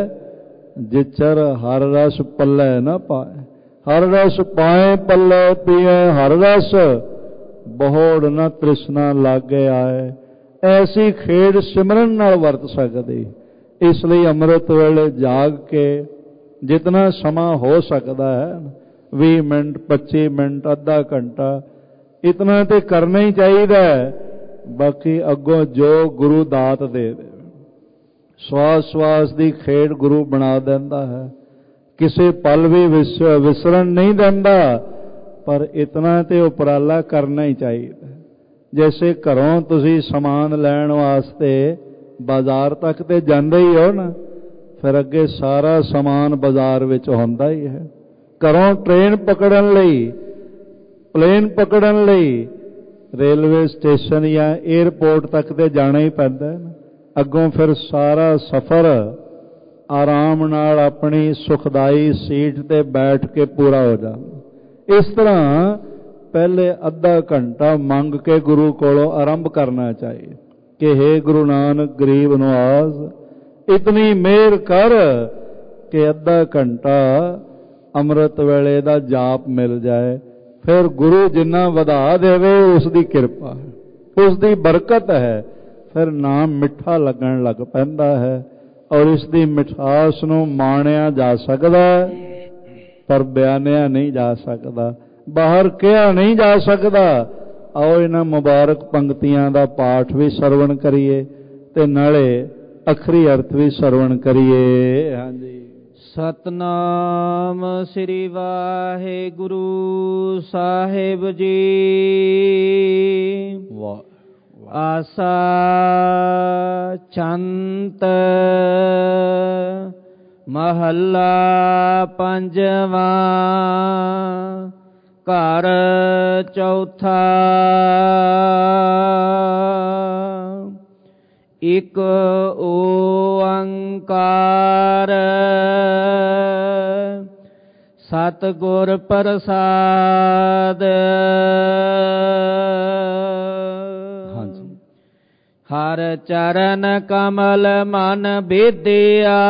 जिचर हर रस पल्ले ना पाए। हर रस पाए पल्ले पिए हर रस, ਬਹੁੜ ਨਾ ਤ੍ਰਿਸ਼ਨਾ ਲਾਗੇ ਆਏ। ਐਸੀ ਖੇਡ ਸਿਮਰਨ ਨਾਲ ਵਰਤ ਸਕਦੀ। ਇਸ ਲਈ ਅੰਮ੍ਰਿਤ ਵੇਲੇ ਜਾਗ ਕੇ ਜਿਤਨਾ ਸਮਾਂ ਹੋ ਸਕਦਾ ਹੈ, ਵੀਹ ਮਿੰਟ ਪੱਚੀ ਮਿੰਟ ਅੱਧਾ ਘੰਟਾ, ਇਤਨਾ ਤੇ ਕਰਨਾ ਹੀ ਚਾਹੀਦਾ ਹੈ। ਬਾਕੀ ਅੱਗੋਂ ਜੋ ਗੁਰੂ ਦਾਤ ਦੇ ਦੇ। ਸਵਾਸ ਸਵਾਸ ਦੀ ਖੇਡ ਗੁਰੂ ਬਣਾ ਦਿੰਦਾ ਹੈ, ਕਿਸੇ ਪਲ ਵੀ ਵਿਸ ਵਿਸਰਨ ਨਹੀਂ ਦਿੰਦਾ। ਪਰ ਇਤਨਾ ਤੇ ਉਪਰਾਲਾ ਕਰਨਾ ਹੀ ਚਾਹੀਦਾ। ਜੈਸੇ ਘਰੋਂ ਤੁਸੀਂ ਸਮਾਨ ਲੈਣ ਵਾਸਤੇ ਬਾਜ਼ਾਰ ਤੱਕ ਤੇ ਜਾਂਦੇ ਹੀ ਹੋ ਨਾ, ਫਿਰ ਅੱਗੇ ਸਾਰਾ ਸਮਾਨ ਬਾਜ਼ਾਰ ਵਿੱਚ ਹੁੰਦਾ ਹੀ ਹੈ। ਘਰੋਂ ਟ੍ਰੇਨ ਪਕੜਨ ਲਈ, ਪਲੇਨ ਪਕੜਨ ਲਈ ਰੇਲਵੇ ਸਟੇਸ਼ਨ ਜਾਂ ਏਅਰਪੋਰਟ ਤੱਕ ਤੇ ਜਾਣਾ ਹੀ ਪੈਂਦਾ ਹੈ। ਅੱਗੋਂ ਫਿਰ ਸਾਰਾ ਸਫ਼ਰ ਆਰਾਮ ਨਾਲ ਆਪਣੀ ਸੁਖਦਾਈ ਸੀਟ ਤੇ ਬੈਠ ਕੇ ਪੂਰਾ ਹੋ ਜਾਂਦਾ। ਇਸ ਤਰ੍ਹਾਂ ਪਹਿਲੇ ਅੱਧਾ ਘੰਟਾ ਮੰਗ ਕੇ ਗੁਰੂ ਕੋਲੋਂ ਆਰੰਭ ਕਰਨਾ ਚਾਹੀਏ ਕਿ ਹੇ ਗੁਰੂ ਨਾਨਕ ਗਰੀਬ ਨਵਾਜ਼, ਇਤਨੀ ਮਿਹਰ ਕਰ ਕਿ ਅੱਧਾ ਘੰਟਾ ਅੰਮ੍ਰਿਤ ਵੇਲੇ ਦਾ ਜਾਪ ਮਿਲ ਜਾਏ। ਫਿਰ ਗੁਰੂ ਜਿੰਨਾ ਵਧਾ ਦੇਵੇ ਉਸ ਦੀ ਕਿਰਪਾ ਹੈ, ਉਸ ਦੀ ਬਰਕਤ ਹੈ। ਫਿਰ ਨਾਮ ਮਿੱਠਾ ਲੱਗਣ ਲੱਗ ਪੈਂਦਾ ਹੈ ਔਰ ਇਸ ਦੀ ਮਿਠਾਸ ਨੂੰ ਮਾਣਿਆ ਜਾ ਸਕਦਾ, ਪਰ ਬਿਆਨਿਆ ਨਹੀਂ ਜਾ ਸਕਦਾ, ਬਾਹਰ ਕਿਹਾ ਨਹੀਂ ਜਾ ਸਕਦਾ। ਆਓ ਇਹਨਾਂ ਮੁਬਾਰਕ ਪੰਕਤੀਆਂ ਦਾ ਪਾਠ ਵੀ ਸਰਵਣ ਕਰੀਏ ਤੇ ਨਾਲੇ ਅਖਰੀ ਅਰਥ ਵੀ ਸਰਵਣ ਕਰੀਏ। ਹਾਂਜੀ।
ਸਤਨਾਮ ਸ੍ਰੀ ਵਾਹਿਗੁਰੂ ਸਾਹਿਬ ਜੀ।
ਵਾਹ।
ਆਸਾ ਚੰਤ ਮਹੱਲਾ ਪੰਜਵਾਂ। ਘਰ ਚੌਥਾ। ਇਕ ਓੰਕਾਰ ਸਤਿਗੁਰ ਪ੍ਰਸਾਦ।
ਹਾਂਜੀ।
ਹਰ ਚਰਨ ਕਮਲ ਮਨ ਬੇਦਿਆ,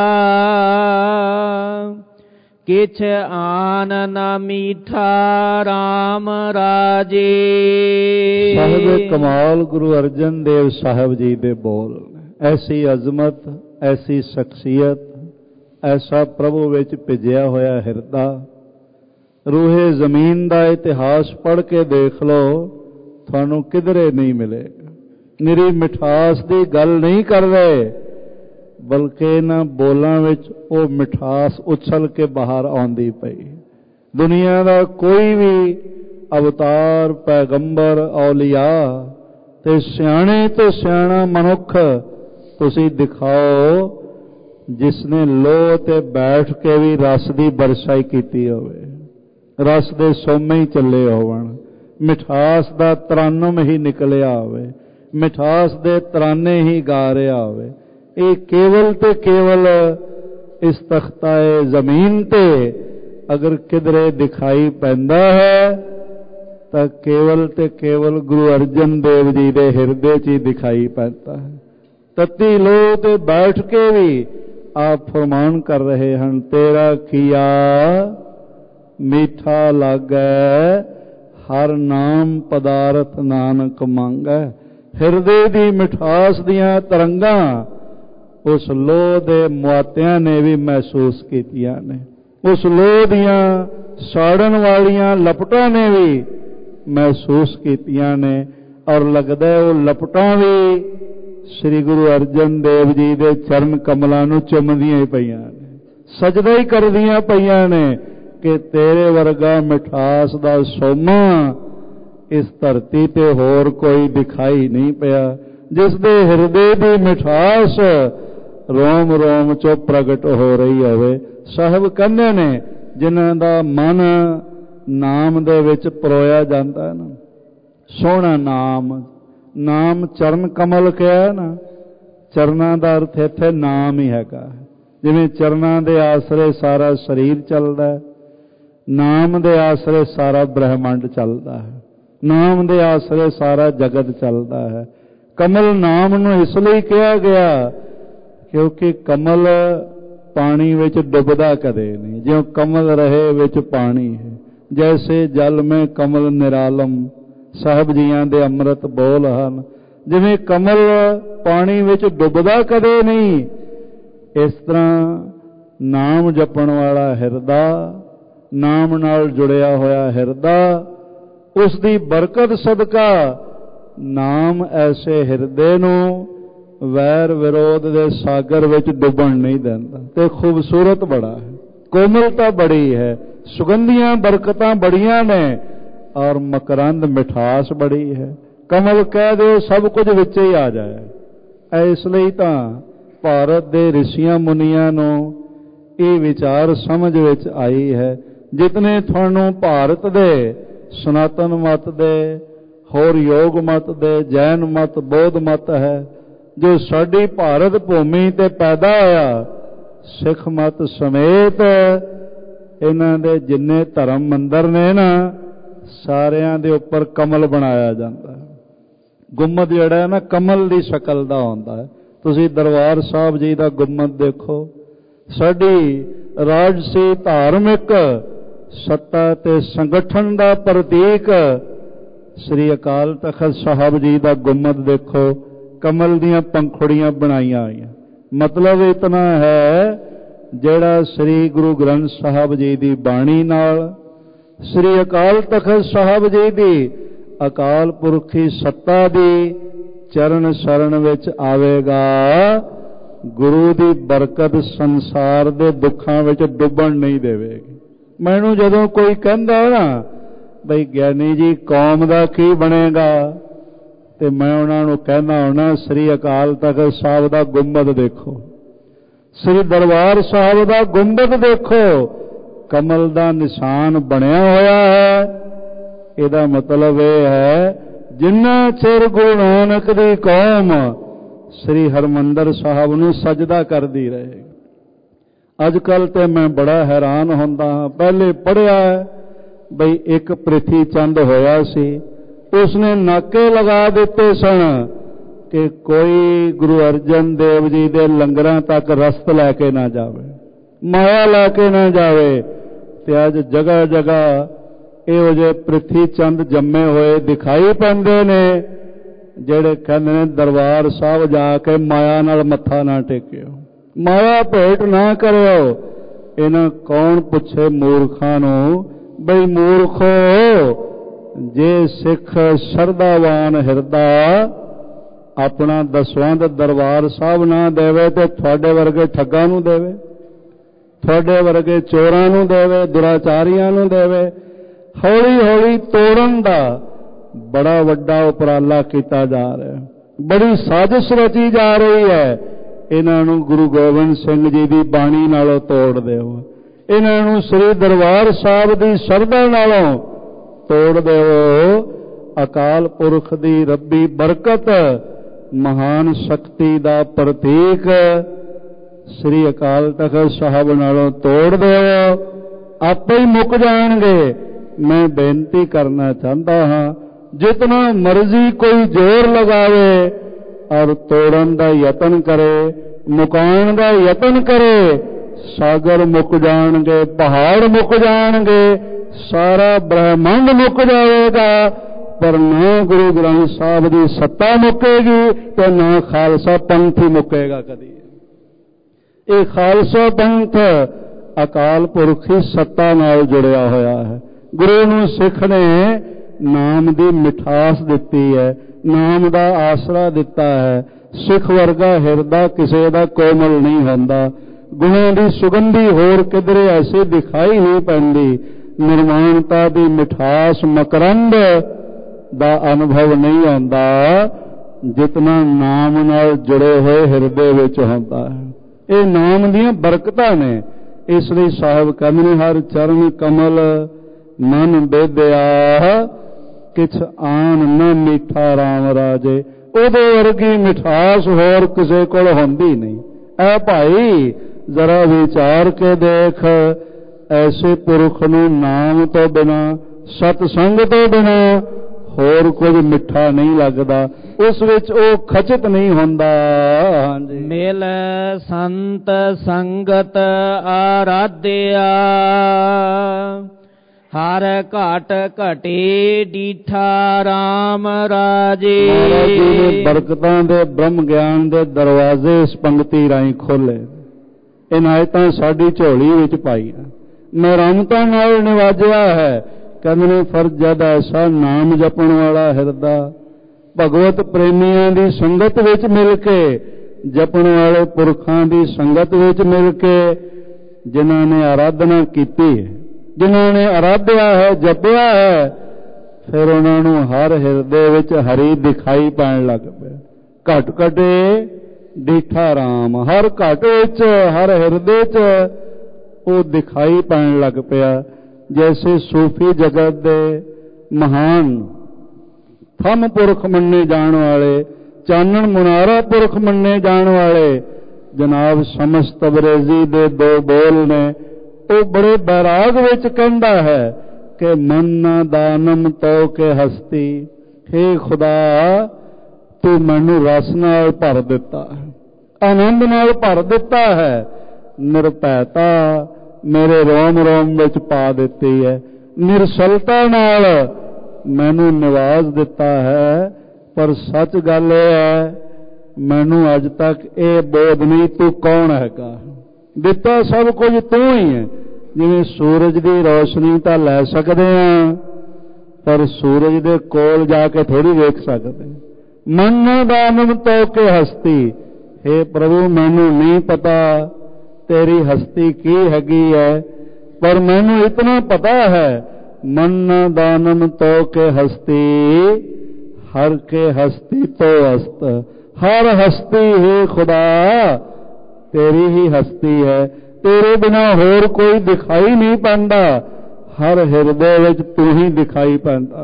ਕਿਛ ਆਨ ਨ ਮੀਠਾ ਰਾਮ ਰਾਜੇ।
ਸਾਹਿਬ ਕਮਾਲ ਗੁਰੂ ਅਰਜਨ ਦੇਵ ਸਾਹਿਬ ਜੀ ਦੇ ਬੋਲ। ਐਸੀ ਅਜ਼ਮਤ, ਐਸੀ ਸ਼ਖਸੀਅਤ, ਐਸਾ ਪ੍ਰਭੂ ਵਿੱਚ ਭਿੱਜਿਆ ਹੋਇਆ ਹਿਰਦਾ। ਰੂਹੇ ਜ਼ਮੀਨ ਦਾ ਇਤਿਹਾਸ ਪੜ੍ਹ ਕੇ ਦੇਖ ਲਓ, ਤੁਹਾਨੂੰ ਕਿਧਰੇ ਨਹੀਂ ਮਿਲੇਗਾ। ਨਿਰੀ ਮਿਠਾਸ ਦੀ ਗੱਲ ਨਹੀਂ ਕਰ ਰਹੇ, ਬਲਕਿ ਇਹਨਾਂ ਬੋਲਾਂ ਵਿੱਚ ਉਹ ਮਿਠਾਸ ਉਛਲ ਕੇ ਬਾਹਰ ਆਉਂਦੀ ਪਈ। ਦੁਨੀਆ ਦਾ ਕੋਈ ਵੀ ਅਵਤਾਰ, ਪੈਗੰਬਰ, ਔਲੀਆ ਤੇ ਸਿਆਣੇ ਤੋਂ ਸਿਆਣਾ ਮਨੁੱਖ ਤੁਸੀਂ ਦਿਖਾਓ ਜਿਸ ਨੇ ਲੋਹ ਤੇ ਬੈਠ ਕੇ ਵੀ ਰਸ ਦੀ ਬਰਸਾਈ ਕੀਤੀ ਹੋਵੇ, ਰਸ ਦੇ ਸੋਮੇ ਹੀ ਚੱਲੇ ਹੋਵਣ, ਮਿਠਾਸ ਦਾ ਤਰਾਨਮ ਹੀ ਨਿਕਲਿਆ ਹੋਵੇ, ਮਿਠਾਸ ਦੇ ਤਰਾਨੇ ਹੀ ਗਾ ਰਿਹਾ ਹੋਵੇ। ਇਹ ਕੇਵਲ ਤੇ ਕੇਵਲ ਇਸ ਤਖਤਾਏ ਜ਼ਮੀਨ ਤੇ ਅਗਰ ਕਿਧਰੇ ਦਿਖਾਈ ਪੈਂਦਾ ਹੈ ਤਾਂ ਕੇਵਲ ਤੇ ਕੇਵਲ ਗੁਰੂ ਅਰਜਨ ਦੇਵ ਜੀ ਦੇ ਹਿਰਦੇ 'ਚ ਹੀ ਦਿਖਾਈ ਪੈਂਦਾ ਹੈ। ਤਤੀ ਲੋਹ ਤੇ ਬੈਠ ਕੇ ਵੀ ਆਪ ਫਰਮਾਨ ਕਰ ਰਹੇ ਹਨ, ਤੇਰਾ ਕੀਆ ਮੀਠਾ ਲਾਗੈ, ਹਰ ਨਾਮ ਪਦਾਰਥ ਨਾਨਕ ਮੰਗੈ। ਹਿਰਦੇ ਦੀ ਮਿਠਾਸ ਦੀਆਂ ਤਰੰਗਾਂ ਉਸ ਲੋਹ ਦੇ ਮੁਆਤਿਆਂ ਨੇ ਵੀ ਮਹਿਸੂਸ ਕੀਤੀਆਂ ਨੇ, ਉਸ ਲੋਹ ਦੀਆਂ ਸਾੜਨ ਵਾਲੀਆਂ ਲਪਟਾਂ ਨੇ ਵੀ ਮਹਿਸੂਸ ਕੀਤੀਆਂ ਨੇ। ਔਰ ਲੱਗਦਾ ਉਹ ਲਪਟਾਂ ਵੀ ਸ੍ਰੀ ਗੁਰੂ ਅਰਜਨ ਦੇਵ ਜੀ ਦੇ ਚਰਨ ਕਮਲਾਂ ਨੂੰ ਚੁੰਮਦੀਆਂ ਹੀ ਪਈਆਂ ਨੇ, ਸਜਦਾ ਹੀ ਕਰਦੀਆਂ ਪਈਆਂ ਨੇ ਕਿ ਤੇਰੇ ਵਰਗਾ ਮਿਠਾਸ ਦਾ ਸੋਮਾ ਇਸ ਧਰਤੀ ਤੇ ਹੋਰ ਕੋਈ ਦਿਖਾਈ ਨਹੀਂ ਪਿਆ, ਜਿਸ ਦੇ ਹਿਰਦੇ ਦੀ ਮਿਠਾਸ ਰੋਮ ਰੋਮ ਚੋਂ ਪ੍ਰਗਟ ਹੋ ਰਹੀ ਹੋਵੇ। ਸਾਹਿਬ ਕਹਿੰਦੇ ਨੇ ਜਿਨ੍ਹਾਂ ਦਾ ਮਨ ਨਾਮ ਦੇ ਵਿੱਚ ਪਰੋਇਆ ਜਾਂਦਾ ਨਾ, ਸੋਹਣਾ ਨਾਮ, ਨਾਮ ਚਰਨ ਕਮਲ ਕਿਹਾ ਨਾ, ਚਰਨਾਂ ਦਾ ਅਰਥ ਇੱਥੇ ਨਾਮ ਹੀ ਹੈਗਾ। ਜਿਵੇਂ ਚਰਨਾਂ ਦੇ ਆਸਰੇ ਸਾਰਾ ਸਰੀਰ ਚੱਲਦਾ, ਨਾਮ ਦੇ ਆਸਰੇ ਸਾਰਾ ਬ੍ਰਹਿਮੰਡ ਚੱਲਦਾ ਹੈ, ਨਾਮ ਦੇ ਆਸਰੇ ਸਾਰਾ ਜਗਤ ਚੱਲਦਾ ਹੈ। ਕਮਲ ਨਾਮ ਨੂੰ ਇਸ ਲਈ ਕਿਹਾ ਗਿਆ ਕਿਉਂਕਿ ਕਮਲ ਪਾਣੀ ਵਿੱਚ ਡੁੱਬਦਾ ਕਦੇ ਨਹੀਂ, ਜਿਉਂ ਕਮਲ ਰਹੇ ਵਿੱਚ ਪਾਣੀ ਹੈ। ਜੈਸੇ ਜਲ ਮੇਂ ਕਮਲ ਨਿਰਾਲਮ, ਸਾਹਿਬ ਜੀਆਂ ਦੇ ਅੰਮ੍ਰਿਤ ਬੋਲ ਹਨ। ਜਿਵੇਂ ਕਮਲ ਪਾਣੀ ਵਿੱਚ ਡੁੱਬਦਾ ਕਦੇ ਨਹੀਂ, ਇਸ ਤਰ੍ਹਾਂ ਨਾਮ ਜਪਣ ਵਾਲਾ ਹਿਰਦਾ, ਨਾਮ ਨਾਲ ਜੁੜਿਆ ਹੋਇਆ ਹਿਰਦਾ, ਉਸ ਦੀ ਬਰਕਤ ਸਦਕਾ ਨਾਮ ਐਸੇ ਹਿਰਦੇ ਨੂੰ ਵੈਰ ਵਿਰੋਧ ਦੇ ਸਾਗਰ ਵਿੱਚ ਡੁੱਬਣ ਨਹੀਂ ਦਿੰਦਾ। ਤੇ ਖੂਬਸੂਰਤ ਬੜਾ ਹੈ, ਕੋਮਲਤਾ ਬੜੀ ਹੈ, ਸੁਗੰਧੀਆਂ ਬਰਕਤਾਂ ਬੜੀਆਂ ਨੇ, ਔਰ ਮਕਰੰਦ ਮਿਠਾਸ ਬੜੀ ਹੈ। ਕਮਲ ਕਹਿ ਦਿਓ ਸਭ ਕੁਝ ਵਿੱਚ ਹੀ ਆ ਜਾਏ। ਇਸ ਲਈ ਤਾਂ ਭਾਰਤ ਦੇ ਰਿਸ਼ੀਆਂ ਮੁਨੀਆਂ ਨੂੰ ਇਹ ਵਿਚਾਰ ਸਮਝ ਵਿੱਚ ਆਈ ਹੈ। ਜਿਤਨੇ ਤੁਹਾਨੂੰ ਭਾਰਤ ਦੇ ਸਨਾਤਨ ਮਤ ਦੇ, ਹੋਰ ਯੋਗ ਮਤ ਦੇ, ਜੈਨ ਮਤ, ਬੌਧ ਮਤ ਹੈ, ਜੋ ਸਾਡੀ ਭਾਰਤ ਭੂਮੀ ਤੇ ਪੈਦਾ ਹੋਇਆ, ਸਿੱਖ ਮਤ ਸਮੇਤ ਇਹਨਾਂ ਦੇ ਜਿੰਨੇ ਧਰਮ ਮੰਦਰ ਨੇ ਨਾ, ਸਾਰਿਆਂ ਦੇ ਉੱਪਰ ਕਮਲ ਬਣਾਇਆ ਜਾਂਦਾ ਹੈ। ਗੁੰਮਦ ਜਿਹੜਾ ਹੈ ਨਾ, ਕਮਲ ਦੀ ਸ਼ਕਲ ਦਾ ਹੁੰਦਾ ਹੈ। ਤੁਸੀਂ ਦਰਬਾਰ ਸਾਹਿਬ ਜੀ ਦਾ ਗੁੰਮਦ ਦੇਖੋ। ਸਾਡੀ ਰਾਜਸੀ ਧਾਰਮਿਕ ਸੱਤਾ ਤੇ ਸੰਗਠਨ ਦਾ ਪ੍ਰਤੀਕ ਸ੍ਰੀ ਅਕਾਲ ਤਖਤ ਸਾਹਿਬ ਜੀ ਦਾ ਗੁੰਮਦ ਦੇਖੋ, ਕਮਲ ਦੀਆਂ ਪੰਖੁੜੀਆਂ ਬਣਾਈਆਂ ਹੋਈਆਂ। ਮਤਲਬ ਇਤਨਾ ਹੈ, ਜਿਹੜਾ ਸ੍ਰੀ ਗੁਰੂ ਗ੍ਰੰਥ ਸਾਹਿਬ ਜੀ ਦੀ ਬਾਣੀ ਨਾਲ, ਸ੍ਰੀ ਅਕਾਲ ਤਖਤ ਸਾਹਿਬ ਜੀ ਦੀ ਅਕਾਲ ਪੁਰਖੀ ਸੱਤਾ ਦੀ ਚਰਨ ਸ਼ਰਨ ਵਿੱਚ ਆਵੇਗਾ, ਗੁਰੂ ਦੀ ਬਰਕਤ ਸੰਸਾਰ ਦੇ ਦੁੱਖਾਂ ਵਿੱਚ ਡੁੱਬਣ ਨਹੀਂ ਦੇਵੇਗੀ। ਮੈਨੂੰ ਜਦੋਂ ਕੋਈ ਕਹਿੰਦਾ ਨਾ ਬਈ ਗਿਆਨੀ ਜੀ ਕੌਮ ਦਾ ਕੀ ਬਣੇਗਾ, ਤੇ ਮੈਂ ਉਹਨਾਂ ਨੂੰ ਕਹਿੰਦਾ ਹੋਣਾ ਸ੍ਰੀ ਅਕਾਲ ਤਖਤ ਸਾਹਿਬ ਦਾ ਗੁੰਬਦ ਦੇਖੋ, ਸ੍ਰੀ ਦਰਬਾਰ ਸਾਹਿਬ ਦਾ ਗੁੰਬਦ ਦੇਖੋ, ਕਮਲ ਦਾ ਨਿਸ਼ਾਨ ਬਣਿਆ ਹੋਇਆ ਹੈ। ਇਹਦਾ ਮਤਲਬ ਇਹ ਹੈ, ਜਿੰਨਾ ਚਿਰ ਗੁਰੂ ਨਾਨਕ ਦੀ ਕੌਮ ਸ੍ਰੀ ਹਰਿਮੰਦਰ ਸਾਹਿਬ ਨੂੰ ਸਜਦਾ ਕਰਦੀ ਰਹੇਗੀ। ਅੱਜ ਕੱਲ੍ਹ ਤੇ ਮੈਂ ਬੜਾ ਹੈਰਾਨ ਹੁੰਦਾ ਹਾਂ। ਪਹਿਲੇ ਪੜ੍ਹਿਆ ਬਈ ਇੱਕ ਪ੍ਰਿਥੀ ਚੰਦ ਹੋਇਆ ਸੀ, ਉਸਨੇ ਨਾਕੇ ਲਗਾ ਦਿੱਤੇ ਸਨ ਕਿ ਕੋਈ ਗੁਰੂ ਅਰਜਨ ਦੇਵ ਜੀ ਦੇ ਲੰਗਰਾਂ ਤੱਕ ਰਸਤ ਲੈ ਕੇ ਨਾ ਜਾਵੇ, ਮਾਇਆ ਲੈ ਕੇ ਨਾ ਜਾਵੇ। ਤੇ ਅੱਜ ਜਗ੍ਹਾ ਜਗ੍ਹਾ ਇਹੋ ਜਿਹੇ ਪ੍ਰਿਥੀ ਚੰਦ ਜੰਮੇ ਹੋਏ ਦਿਖਾਈ ਪੈਂਦੇ ਨੇ, ਜਿਹੜੇ ਕਹਿੰਦੇ ਨੇ ਦਰਬਾਰ ਸਾਹਿਬ ਜਾ ਕੇ ਮਾਇਆ ਨਾਲ ਮੱਥਾ ਨਾ ਟੇਕਿਓ, ਮਾਇਆ ਭੇਟ ਨਾ ਕਰਿਓ। ਇਹਨਾਂ ਕੌਣ ਪੁੱਛੇ ਮੂਰਖਾਂ ਨੂੰ ਬਈ ਮੂਰਖੋ, ਜੇ ਸਿੱਖ ਸ਼ਰਧਾਵਾਨ ਹਿਰਦਾ ਆਪਣਾ ਦਸਵੰਧ ਦਰਬਾਰ ਸਾਹਿਬ ਨਾ ਦੇਵੇ ਤੇ ਤੁਹਾਡੇ ਵਰਗੇ ਠੱਗਾਂ ਨੂੰ ਦੇਵੇ, ਤੁਹਾਡੇ ਵਰਗੇ ਚੋਰਾਂ ਨੂੰ ਦੇਵੇ, ਦੁਰਾਚਾਰੀਆਂ ਨੂੰ ਦੇਵੇ। ਹੌਲੀ ਹੌਲੀ ਤੋੜਨ ਦਾ ਬੜਾ ਵੱਡਾ ਉਪਰਾਲਾ ਕੀਤਾ ਜਾ ਰਿਹਾ, ਬੜੀ ਸਾਜ਼ਿਸ਼ ਰਚੀ ਜਾ ਰਹੀ ਹੈ। ਇਹਨਾਂ ਨੂੰ ਗੁਰੂ ਗੋਬਿੰਦ ਸਿੰਘ ਜੀ ਦੀ ਬਾਣੀ ਨਾਲੋਂ ਤੋੜ ਦਿਓ, ਇਹਨਾਂ ਨੂੰ ਸ੍ਰੀ ਦਰਬਾਰ ਸਾਹਿਬ ਦੀ ਸ਼ਰਧਾ ਨਾਲੋਂ ਤੋੜ ਦਿਓ। ਅਕਾਲ ਪੁਰਖ ਦੀ ਰੱਬੀ ਬਰਕਤ, ਮਹਾਨ ਸ਼ਕਤੀ ਦਾ ਪ੍ਰਤੀਕ ਸ੍ਰੀ ਅਕਾਲ ਤਖਤ ਸਾਹਿਬ ਨਾਲੋਂ ਤੋੜ ਦਿਓ, ਆਪੇ ਹੀ ਮੁੱਕ ਜਾਣਗੇ। ਮੈਂ ਬੇਨਤੀ ਕਰਨਾ ਚਾਹੁੰਦਾ ਹਾਂ, ਜਿਤਨਾ ਮਰਜ਼ੀ ਕੋਈ ਜ਼ੋਰ ਲਗਾਵੇ ਔਰ ਤੋੜਨ ਦਾ ਯਤਨ ਕਰੇ, ਮੁਕਾਉਣ ਦਾ ਯਤਨ ਕਰੇ, ਸਾਗਰ ਮੁੱਕ ਜਾਣਗੇ, ਪਹਾੜ ਮੁੱਕ ਜਾਣਗੇ, ਸਾਰਾ ਬ੍ਰਹਿਮੰਡ ਮੁੱਕ ਜਾਵੇਗਾ, ਪਰ ਨਾ ਗੁਰੂ ਗ੍ਰੰਥ ਸਾਹਿਬ ਦੀ ਸੱਤਾ ਮੁੱਕੇਗੀ ਤੇ ਨਾ ਖਾਲਸਾ ਪੰਥ ਹੀ ਮੁੱਕੇਗਾ ਕਦੀ। ਇਹ ਖਾਲਸਾ ਪੰਥ ਅਕਾਲ ਪੁਰਖੀ ਸੱਤਾ ਨਾਲ ਜੁੜਿਆ ਹੋਇਆ ਹੈ। ਗੁਰੂ ਨੂੰ ਸਿੱਖ ਨੇ ਨਾਮ ਦੀ ਮਿਠਾਸ ਦਿੱਤੀ ਹੈ, ਨਾਮ ਦਾ ਆਸਰਾ ਦਿੱਤਾ ਹੈ। ਸਿੱਖ ਵਰਗਾ ਹਿਰਦਾ ਕਿਸੇ ਦਾ ਕੋਮਲ ਨਹੀਂ ਹੁੰਦਾ, ਗੁਣਾਂ ਦੀ ਸੁਗੰਧੀ ਹੋਰ ਕਿਧਰੇ ਐਸੀ ਦਿਖਾਈ ਨਹੀਂ ਪੈਂਦੀ। ਨਿਰਮਾਣਤਾ ਦੀ ਮਿਠਾਸ, ਮਕਰੰਦ ਦਾ ਅਨੁਭਵ ਨਹੀਂ ਆਉਂਦਾ ਜਿਤਨਾ ਨਾਮ ਨਾਲ ਜੁੜੇ ਹੋਏ ਹਿਰਦੇ ਵਿੱਚ ਹੁੰਦਾ ਹੈ। ਇਹ ਨਾਮ ਦੀਆਂ ਬਰਕਤਾਂ ਨੇ। ਇਸ ਲਈ ਸਾਹਿਬ ਕਹਿੰਦੇ ਨੇ, ਹਰ ਚਰਨ ਕਮਲ ਮਨ ਬੇਦਿਆ, ਕਿਛ ਆਨ ਨ ਮਿੱਠਾ ਰਾਮ ਰਾਜੇ। ਉਹਦੇ ਵਰਗੀ ਮਿਠਾਸ ਹੋਰ ਕਿਸੇ ਕੋਲ ਹੁੰਦੀ ਨਹੀਂ। ਐ ਭਾਈ ਜ਼ਰਾ ਵਿਚਾਰ ਕੇ ਦੇਖ, ਐਸੇ ਪੁਰਖ ਨੂੰ ਨਾਮ ਤੋਂ ਬਿਨਾ, ਸਤਸੰਗ ਤੋਂ ਬਿਨਾ ਹੋਰ ਕੁਝ ਮਿੱਠਾ ਨਹੀਂ ਲੱਗਦਾ, ਉਸ ਵਿੱਚ ਉਹ ਖਚਿਤ ਨਹੀਂ ਹੁੰਦਾ। ਹਾਂਜੀ,
ਮਿਲ ਸੰਤ ਸੰਗਤ ਆਰਾਧਿਆ, ਹਰ ਘਟ ਘਟੇ ਡੀਠਾ ਰਾਮ ਰਾਜੇ।
ਮਹਾਰਾਜ ਜੀ ਨੇ ਬਰਕਤਾਂ ਦੇ ਬ੍ਰਹਮ ਗਿਆਨ ਦੇ ਦਰਵਾਜ਼ੇ ਇਸ ਪੰਕਤੀ ਰਾਹੀਂ ਖੋਲੇ। ਇਨਾਇਤਾਂ ਸਾਡੀ ਝੋਲੀ ਵਿੱਚ ਪਾਈਆਂ, ਮਿਹਰਮਤਾਂ ਨਾਲ ਨਿਵਾਜਿਆ ਹੈ। ਕਹਿੰਦੇ ਨੇ ਫਰਜ਼ ਜਦ ਐਸਾ ਨਾਮ ਜਪਣ ਵਾਲਾ ਹਿਰਦਾ ਭਗਵਤ ਪ੍ਰੇਮੀਆਂ ਦੀ ਸੰਗਤ ਵਿੱਚ ਮਿਲ ਕੇ, ਜਪਣ ਵਾਲੇ ਪੁਰਖਾਂ ਦੀ ਸੰਗਤ ਵਿੱਚ ਮਿਲ ਕੇ, ਜਿਨ੍ਹਾਂ ਨੇ ਆਰਾਧਨਾ ਕੀਤੀ ਹੈ, ਜਿਨ੍ਹਾਂ ਨੇ ਆਰਾਧਿਆ ਹੈ, ਜਪਿਆ ਹੈ, ਫਿਰ ਉਹਨਾਂ ਨੂੰ ਹਰ ਹਿਰਦੇ ਵਿੱਚ ਹਰੀ ਦਿਖਾਈ ਪੈਣ ਲੱਗ ਪਿਆ। ਘਟ ਘਟੇ ਡੀਠਾ ਰਾਮ, ਹਰ ਘਟ ਵਿੱਚ, ਹਰ ਹਿਰਦੇ 'ਚ ਉਹ ਦਿਖਾਈ ਪੈਣ ਲੱਗ ਪਿਆ। ਜੈਸੇ ਸੂਫੀ ਜਗਤ ਦੇ ਮਹਾਨ ਥੰਮ ਪੁਰਖ ਮੰਨੇ ਜਾਣ ਵਾਲੇ, ਚਾਨਣ ਮੁਨਾਰਾ ਪੁਰਖ ਮੰਨੇ ਜਾਣ ਵਾਲੇ ਜਨਾਬ ਸ਼ਮਸ ਤਬਰੇਜ਼ੀ ਦੇ ਦੋ ਬੋਲ ਨੇ। ਉਹ ਬੜੇ ਬੈਰਾਗ ਵਿੱਚ ਕਹਿੰਦਾ ਹੈ ਕਿ ਮਨ ਦਾਨਮ ਤੋ ਕੇ ਹਸਤੀ, ਹੇ ਖੁਦਾ ਤੂੰ ਮੈਨੂੰ ਰਸ ਨਾਲ ਭਰ ਦਿੱਤਾ ਹੈ, ਆਨੰਦ ਨਾਲ ਭਰ ਦਿੱਤਾ ਹੈ, ਨਿਰਭੈਤਾ ਮੇਰੇ ਰੋਮ ਰੋਮ ਵਿੱਚ ਪਾ ਦਿੱਤੀ ਹੈ, ਨਿਰਸਲਤਾ ਨਾਲ ਮੈਨੂੰ ਨਿਵਾਜ਼ ਦਿੱਤਾ ਹੈ। ਪਰ ਸੱਚ ਗੱਲ ਇਹ ਹੈ, ਮੈਨੂੰ ਅੱਜ ਤੱਕ ਇਹ ਬੋਧ ਨਹੀਂ ਤੂੰ ਕੌਣ ਹੈਗਾ। ਦਿੱਤਾ ਸਭ ਕੁਝ ਤੂੰ ਹੀ ਹੈ। ਜਿਵੇਂ ਸੂਰਜ ਦੀ ਰੋਸ਼ਨੀ ਤਾਂ ਲੈ ਸਕਦੇ ਹਾਂ, ਪਰ ਸੂਰਜ ਦੇ ਕੋਲ ਜਾ ਕੇ ਥੋੜ੍ਹੀ ਵੇਖ ਸਕਦੇ। ਮਨ ਦਾਨਮ ਤੋ ਕੇ ਹਸਤੀ, ਹੇ ਪ੍ਰਭੂ ਮੈਨੂੰ ਨਹੀਂ ਪਤਾ ਤੇਰੀ ਹਸਤੀ ਕੀ ਹੈਗੀ ਹੈ, ਪਰ ਮੈਨੂੰ ਇਤਨਾ ਪਤਾ ਹੈ ਮਨ ਦਾਨਮ ਤੋ ਕੇ ਹਸਤੀ, ਹਰ ਕੇ ਹਸਤੀ ਤੋ ਹਸਤ, ਹਰ ਹਸਤੀ ਹੈ ਖੁਦਾ ਤੇਰੀ ਹੀ ਹਸਤੀ ਹੈ। ਤੇਰੇ ਬਿਨਾ ਹੋਰ ਕੋਈ ਦਿਖਾਈ ਨਹੀਂ ਪੈਂਦਾ, ਹਰ ਹਿਰਦੇ ਵਿੱਚ ਤੂੰ ਹੀ ਦਿਖਾਈ ਪੈਂਦਾ।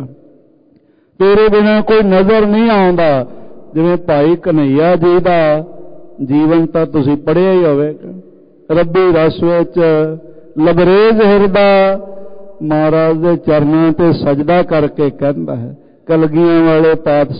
ਤੇਰੇ ਬਿਨਾ ਕੋਈ ਨਜ਼ਰ ਨਹੀਂ ਆਉਂਦਾ। ਜਿਵੇਂ ਭਾਈ ਕਨ੍ਹਈਆ ਜੀ ਦਾ ਜੀਵਨ ਤਾਂ ਤੁਸੀਂ ਪੜ੍ਹਿਆ ਹੀ ਹੋਵੇਗਾ। ਰੱਬੀ ਰਸ ਵਿੱਚ ਲਬਰੇਜ਼ ਹਿਰਦਾ ਮਹਾਰਾਜ ਦੇ ਚਰਨਾਂ ਤੇ ਸਜਦਾ ਕਰਕੇ ਕਹਿੰਦਾ ਹੈ, ਕਲਗੀਆਂ ਵਾਲੇ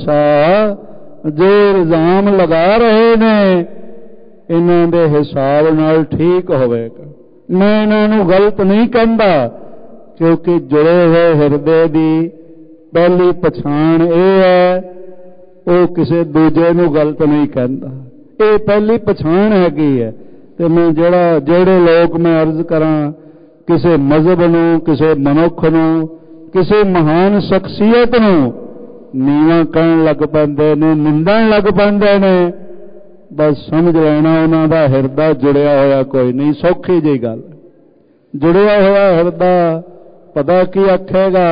ਪਾਤਸ਼ਾਹ ਜੋ ਇਲਜ਼ਾਮ ਲਗਾ ਰਹੇ ਨੇ ਇਹਨਾਂ ਦੇ ਹਿਸਾਬ ਨਾਲ ਠੀਕ ਹੋਵੇਗਾ। ਮੈਂ ਇਹਨਾਂ ਨੂੰ ਗਲਤ ਨਹੀਂ ਕਹਿੰਦਾ, ਕਿਉਂਕਿ ਜੁੜੇ ਹੋਏ ਹਿਰਦੇ ਦੀ ਪਹਿਲੀ ਪਛਾਣ ਇਹ ਹੈ, ਉਹ ਕਿਸੇ ਦੂਜੇ ਨੂੰ ਗਲਤ ਨਹੀਂ ਕਹਿੰਦਾ। ਇਹ ਪਹਿਲੀ ਪਛਾਣ ਹੈਗੀ ਹੈ। ਤੇ ਮੈਂ ਜਿਹੜਾ ਜਿਹੜੇ ਲੋਕ ਮੈਂ ਅਰਜ਼ ਕਰਾਂ ਕਿਸੇ ਮਜ਼ਹਬ ਨੂੰ, ਕਿਸੇ ਮਨੁੱਖ ਨੂੰ, ਕਿਸੇ ਮਹਾਨ ਸ਼ਖਸੀਅਤ ਨੂੰ ਨੀਵਾਂ ਕਹਿਣ ਲੱਗ ਪੈਂਦੇ ਨੇ, ਨਿੰਦਣ ਲੱਗ ਪੈਂਦੇ ਨੇ, ਬਸ ਸਮਝ ਲੈਣਾ ਉਹਨਾਂ ਦਾ ਹਿਰਦਾ ਜੁੜਿਆ ਹੋਇਆ ਕੋਈ ਨਹੀਂ। ਸੌਖੀ ਜਿਹੀ ਗੱਲ, ਜੁੜਿਆ ਹੋਇਆ ਹਿਰਦਾ ਪਤਾ ਕੀ ਆਖੇਗਾ,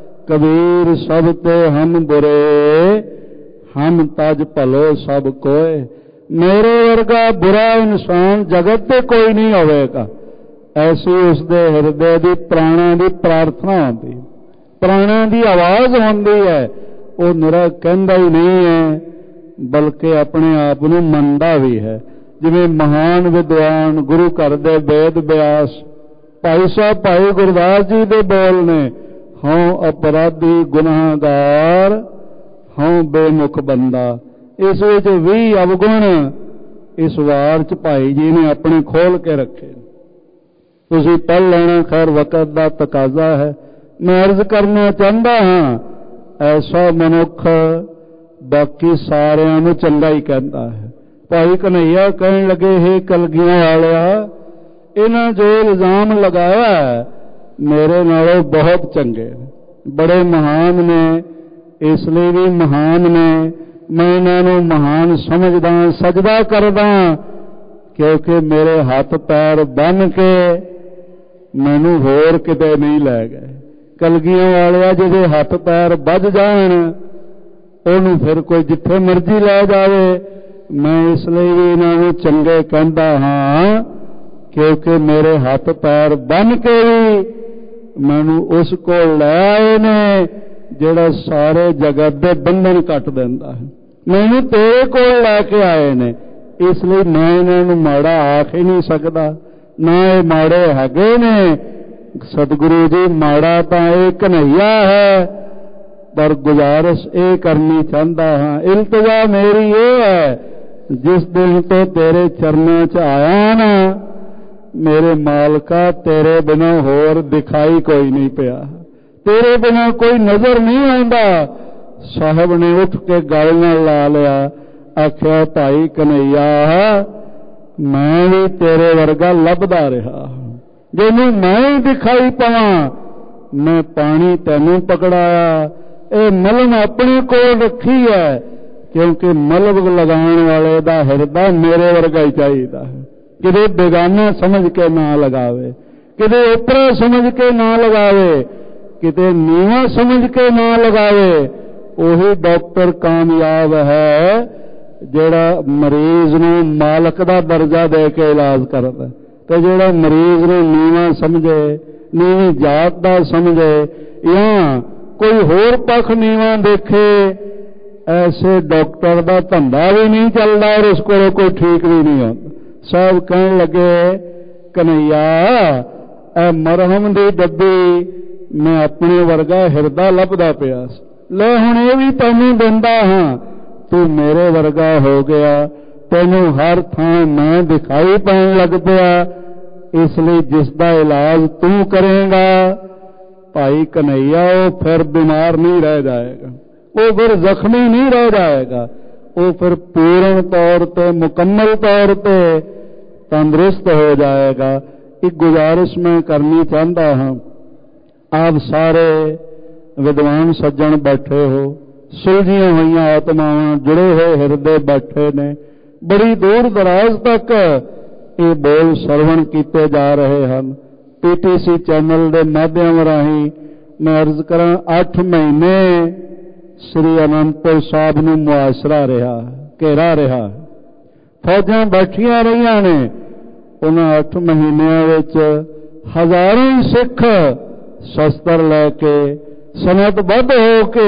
ਕਬੀਰ ਸਭ ਤੇ ਹਮ ਬੁਰੇ, ਹਮ ਤਜ ਭਲੋ ਸਭ ਕੋਏ। ਮੇਰੇ ਵਰਗਾ ਬੁਰਾ ਇਨਸਾਨ ਜਗਤ ਤੇ ਕੋਈ ਨਹੀਂ ਹੋਵੇਗਾ। ਐਸੀ ਉਸਦੇ ਹਿਰਦੇ ਦੀ ਪ੍ਰਾਣਾਂ ਦੀ ਪ੍ਰਾਰਥਨਾ ਹੁੰਦੀ, ਪ੍ਰਾਣਾਂ ਦੀ ਆਵਾਜ਼ ਹੁੰਦੀ ਹੈ। ਉਹ ਨਿਰਾ ਕਹਿੰਦਾ ਹੀ ਨਹੀਂ ਹੈ, ਬਲਕਿ ਆਪਣੇ ਆਪ ਨੂੰ ਮੰਨਦਾ ਵੀ ਹੈ। ਜਿਵੇਂ ਮਹਾਨ ਵਿਦਵਾਨ ਗੁਰੂ ਘਰ ਦੇ ਵੇਦ ਵਿਆਸ ਭਾਈ ਸਾਹਿਬ ਭਾਈ ਗੁਰਦਾਸ ਜੀ ਦੇ ਬੋਲ ਨੇ, ਹਉ ਅਪਰਾਧੀ ਗੁਨਾਹਗਾਰ ਹਉ ਬੇਮੁਖ ਬੰਦਾ। ਇਸ ਵਿੱਚ ਵੀ ਅਵਗੁਣ ਇਸ ਵਾਰ ਚ ਭਾਈ ਜੀ ਨੇ ਆਪਣੇ ਖੋਲ ਕੇ ਰੱਖੇ। ਤੁਸੀਂ ਪੜ੍ਹ ਲੈਣਾ, ਖੈਰ ਵਕਤ ਦਾ ਤਕਾਜ਼ਾ ਹੈ। ਮੈਂ ਅਰਜ਼ ਕਰਨਾ ਚਾਹੁੰਦਾ ਹਾਂ, ਐਸਾ ਮਨੁੱਖ ਬਾਕੀ ਸਾਰਿਆਂ ਨੂੰ ਚੰਗਾ ਹੀ ਕਹਿੰਦਾ ਹੈ। ਭਾਈ ਕਨ੍ਹਈਆ ਕਹਿਣ ਲੱਗੇ, ਹੇ ਕਲਗੀਆਂ ਵਾਲਿਆ, ਇਹਨਾਂ ਜੋ ਇਲਜ਼ਾਮ ਲਗਾਇਆ ਮੇਰੇ ਨਾਲੋਂ ਬਹੁਤ ਚੰਗੇ, ਬੜੇ ਮਹਾਨ ਨੇ, ਇਸ ਲਈ ਵੀ ਮਹਾਨ ਨੇ। ਮੈਂ ਇਹਨਾਂ ਨੂੰ ਮਹਾਨ ਸਮਝਦਾ, ਸਜਦਾ ਕਰਦਾ, ਕਿਉਂਕਿ ਮੇਰੇ ਹੱਥ ਪੈਰ ਬੰਨ੍ਹ ਕੇ ਮੈਨੂੰ ਹੋਰ ਕਿਤੇ ਨਹੀਂ ਲੈ ਗਏ। ਕਲਗੀਆਂ ਵਾਲਿਆ ਜਿਹਦੇ ਹੱਥ ਪੈਰ ਵੱਜ ਜਾਣ ਉਹਨੂੰ ਫਿਰ ਕੋਈ ਜਿੱਥੇ ਮਰਜ਼ੀ ਲੈ ਜਾਵੇ। ਮੈਂ ਇਸ ਲਈ ਵੀ ਇਹਨਾਂ ਨੂੰ ਚੰਗੇ ਕਹਿੰਦਾ ਹਾਂ, ਕਿਉਂਕਿ ਮੇਰੇ ਹੱਥ ਪੈਰ ਬੰਨ੍ਹ ਕੇ ਵੀ ਮੈਨੂੰ ਉਸ ਕੋਲ ਲੈ ਆਏ ਨੇ ਜਿਹੜਾ ਸਾਰੇ ਜਗਤ ਦੇ ਬੰਧਨ ਕੱਟ ਦਿੰਦਾ ਹੈ। ਮੈਨੂੰ ਤੇਰੇ ਕੋਲ ਲੈ ਕੇ ਆਏ ਨੇ, ਇਸ ਲਈ ਮੈਂ ਇਹਨਾਂ ਨੂੰ ਮਾੜਾ ਆਖ ਹੀ ਨਹੀਂ ਸਕਦਾ। ਨਾ ਇਹ ਮਾੜੇ ਹੈਗੇ ਨੇ। ਸਤਿਗੁਰੂ ਜੀ ਮਾੜਾ ਤਾਂ ਇਹ ਕਨ੍ਹਈਆ ਹੈ, ਪਰ ਗੁਜ਼ਾਰਿਸ਼ ਇਹ ਕਰਨੀ ਚਾਹੁੰਦਾ ਹਾਂ, ਇਲਤਜਾ ਮੇਰੀ ਇਹ ਹੈ, ਜਿਸ ਦਿਨ ਤੋਂ ਤੇਰੇ ਚਰਨਾਂ 'ਚ ਆਇਆ ਨਾ, मेरे मालका तेरे बिना होर दिखाई कोई नहीं पिया, तेरे बिना कोई नजर नहीं आंदा। साहब ने उठ के गल नाल ला लिया, आख्या भाई कन्हैया मैं भी तेरे वर्गा लभदा रहा, जिन्हों मैं ही दिखाई पावां मैं पानी तैनूं पकड़ाया। ये मलम अपने कोल रखी है, क्योंकि मलम लगाने वाले दा हिरदा मेरे वर्गा ही चाहिदा है। किते बेगाना समझ के ना लगावे, किते उपरा समझ के ना लगावे, किते नीवा समझ के ना लगावे। वही डॉक्टर कामयाब है जिहड़ा मरीज नूं मालक दा दर्जा दे के इलाज करदा, ते जिहड़ा मरीज नूं नीवा समझे, नीवी जात दा समझे या कोई होर पख नीवा देखे, ऐसे डॉक्टर दा धंधा भी नहीं चलता और उस कोल कोई ठीक भी नहीं होता। सब कहन लगे कन्हैया ए मरहम दी डब्बी मैं अपने वर्गा हिरदा लभदा पिया, ले हुण ये भी तैनूं दिंदा हां, तू मेरे वर्गा हो गया, तैनूं हर थां मैं दिखाई पैण लग पिया। इसलिए जिसका इलाज तू करेगा भाई कन्हैया वो फिर बीमार नहीं रह जाएगा, वो फिर जख्मी नहीं रह जाएगा, वो फिर पूर्ण तौर पे मुकम्मल तौर पे तंदुरुस्त हो जाएगा। एक गुजारिश मैं करनी चाहता हूँ, आप सारे विद्वान सज्जन बैठे हो, सुलझियां हुई आत्मावां जुड़े हुए हृदय बैठे ने, बड़ी दूर दराज तक ये बोल सरवण किए जा रहे हैं। पीटीसी चैनल के माध्यम राही मैं अर्ज करा अठ महीने श्री अनंदपुर साहब नूं मुआसरा रहा, घेरा रहा, फौजां बैठियां रहियां ने। उन्हां अठ महीनों विच हजारों सिख शस्त्र लैके सनतबद्ध हो के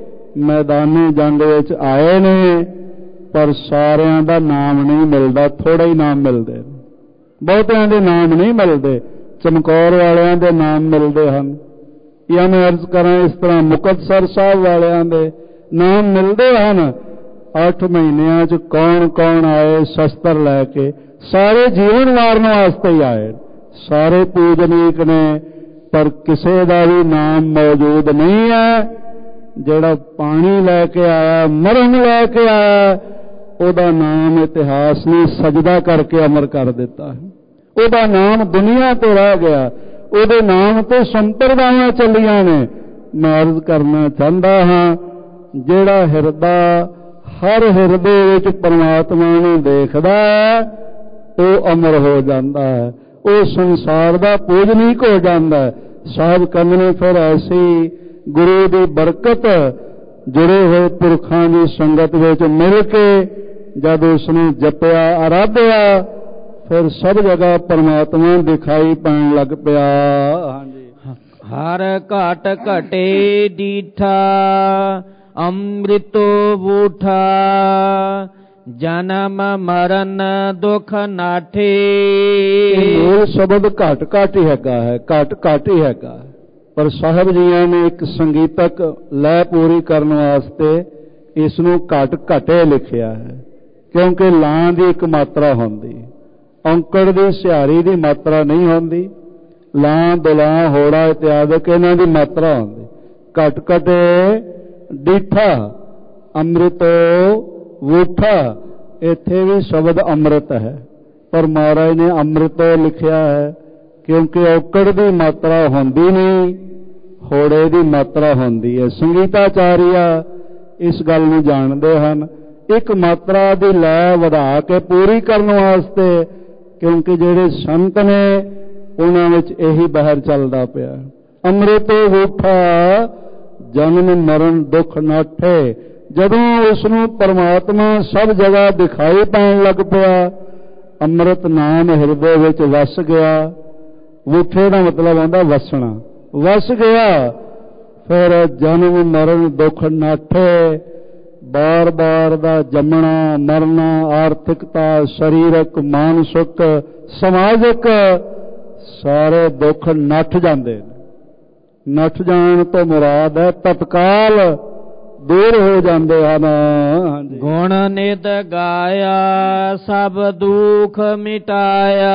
मैदानी जंग विच आए ने, पर सारियां दा नाम नहीं मिलता, थोड़ा ही नाम मिलते, बहुतियां दे नाम नहीं मिलते। चमकौर वालियां दे नाम मिलते हैं, या मैं अर्ज करा इस तरह मुकतसर साहब वालियां दे नाम मिलते हैं। अठ महीनों च कौन कौन आए शस्त्र लैके, सारे जीवन मारने वास्ते ही आए, सारे पूजनीक ने, पर किसी का भी नाम मौजूद नहीं है। जिहड़ा पानी लैके आया, मरहम लैके आया, उहदा नाम इतिहास ने सजदा करके अमर कर दिता है, उहदा नाम दुनिया तो रह गया, उहदे नाम तो संप्रदायां चलियां ने। मैं अर्ज करना चाहता हाँ, जिहड़ा हिरदा हर हिरदे विच परमात्मा नूं देखदा है वो अमर हो जाता है, वो संसार दा पूजनीक हो जाता है। साहब कहंदे फिर ऐसी गुरु की बरकत जुड़े हुए पुरखां की संगत विच मिल के जब उसने जपया आराध्या, फिर सब जगह परमात्मा दिखाई पैण लग पिया। हाँ जी,
हर घट घटे डीठा अमृतो बूठा, जन्म मरण दुख नाठे।
मूल शब्द घट घट ही हैगा है, घट घट ही हैगा, पर साहब जियां ने एक संगीतक लय पूरी करने वास्ते इसनूं घट घटे लिखिया है, क्योंकि लां दी एक मात्रा होंदी, औंकड़ दी सिहारी दी मात्रा नहीं होंदी, लां दुलां होड़ा इत्यादि इन्हां दी मात्रा होंदी। घट घटे डीठा अमृतो वूठा, इत्थे भी शब्द अमृत है, पर महाराज ने अमृतो लिखिया है क्योंकि औकड़ की मात्रा होंदी नहीं, होड़े की मात्रा होंदी है। संगीताचार्य इस गल नूं जानते हैं, एक मात्रा की लय वधा के पूरी करने वास्ते, क्योंकि जिहड़े संत ने उन्हां विच यही बहर चलदा पिया। अमृतो वूठा जन्म मरण दुख नाठे, जदों उसनूं परमात्मा सब जगह दिखाई पैण लग पिया, अमृत नाम हिरदे विच वस गया। वूठे का मतलब आंदा वसना, वस गया, फिर जन्म मरण दुख नाठे, बार बार दा जमना मरना, आर्थिकता शरीरक मानसिक समाजिक सारे दुख नठ जाते। नठ जाण तो मुराद है तत्काल ਦੂਰ ਹੋ ਜਾਂਦੇ ਹਨ।
ਗੁਣ ਨਿਤ ਗਾਇਆ ਸਭ ਦੁਖ ਮਿਟਾਇਆ,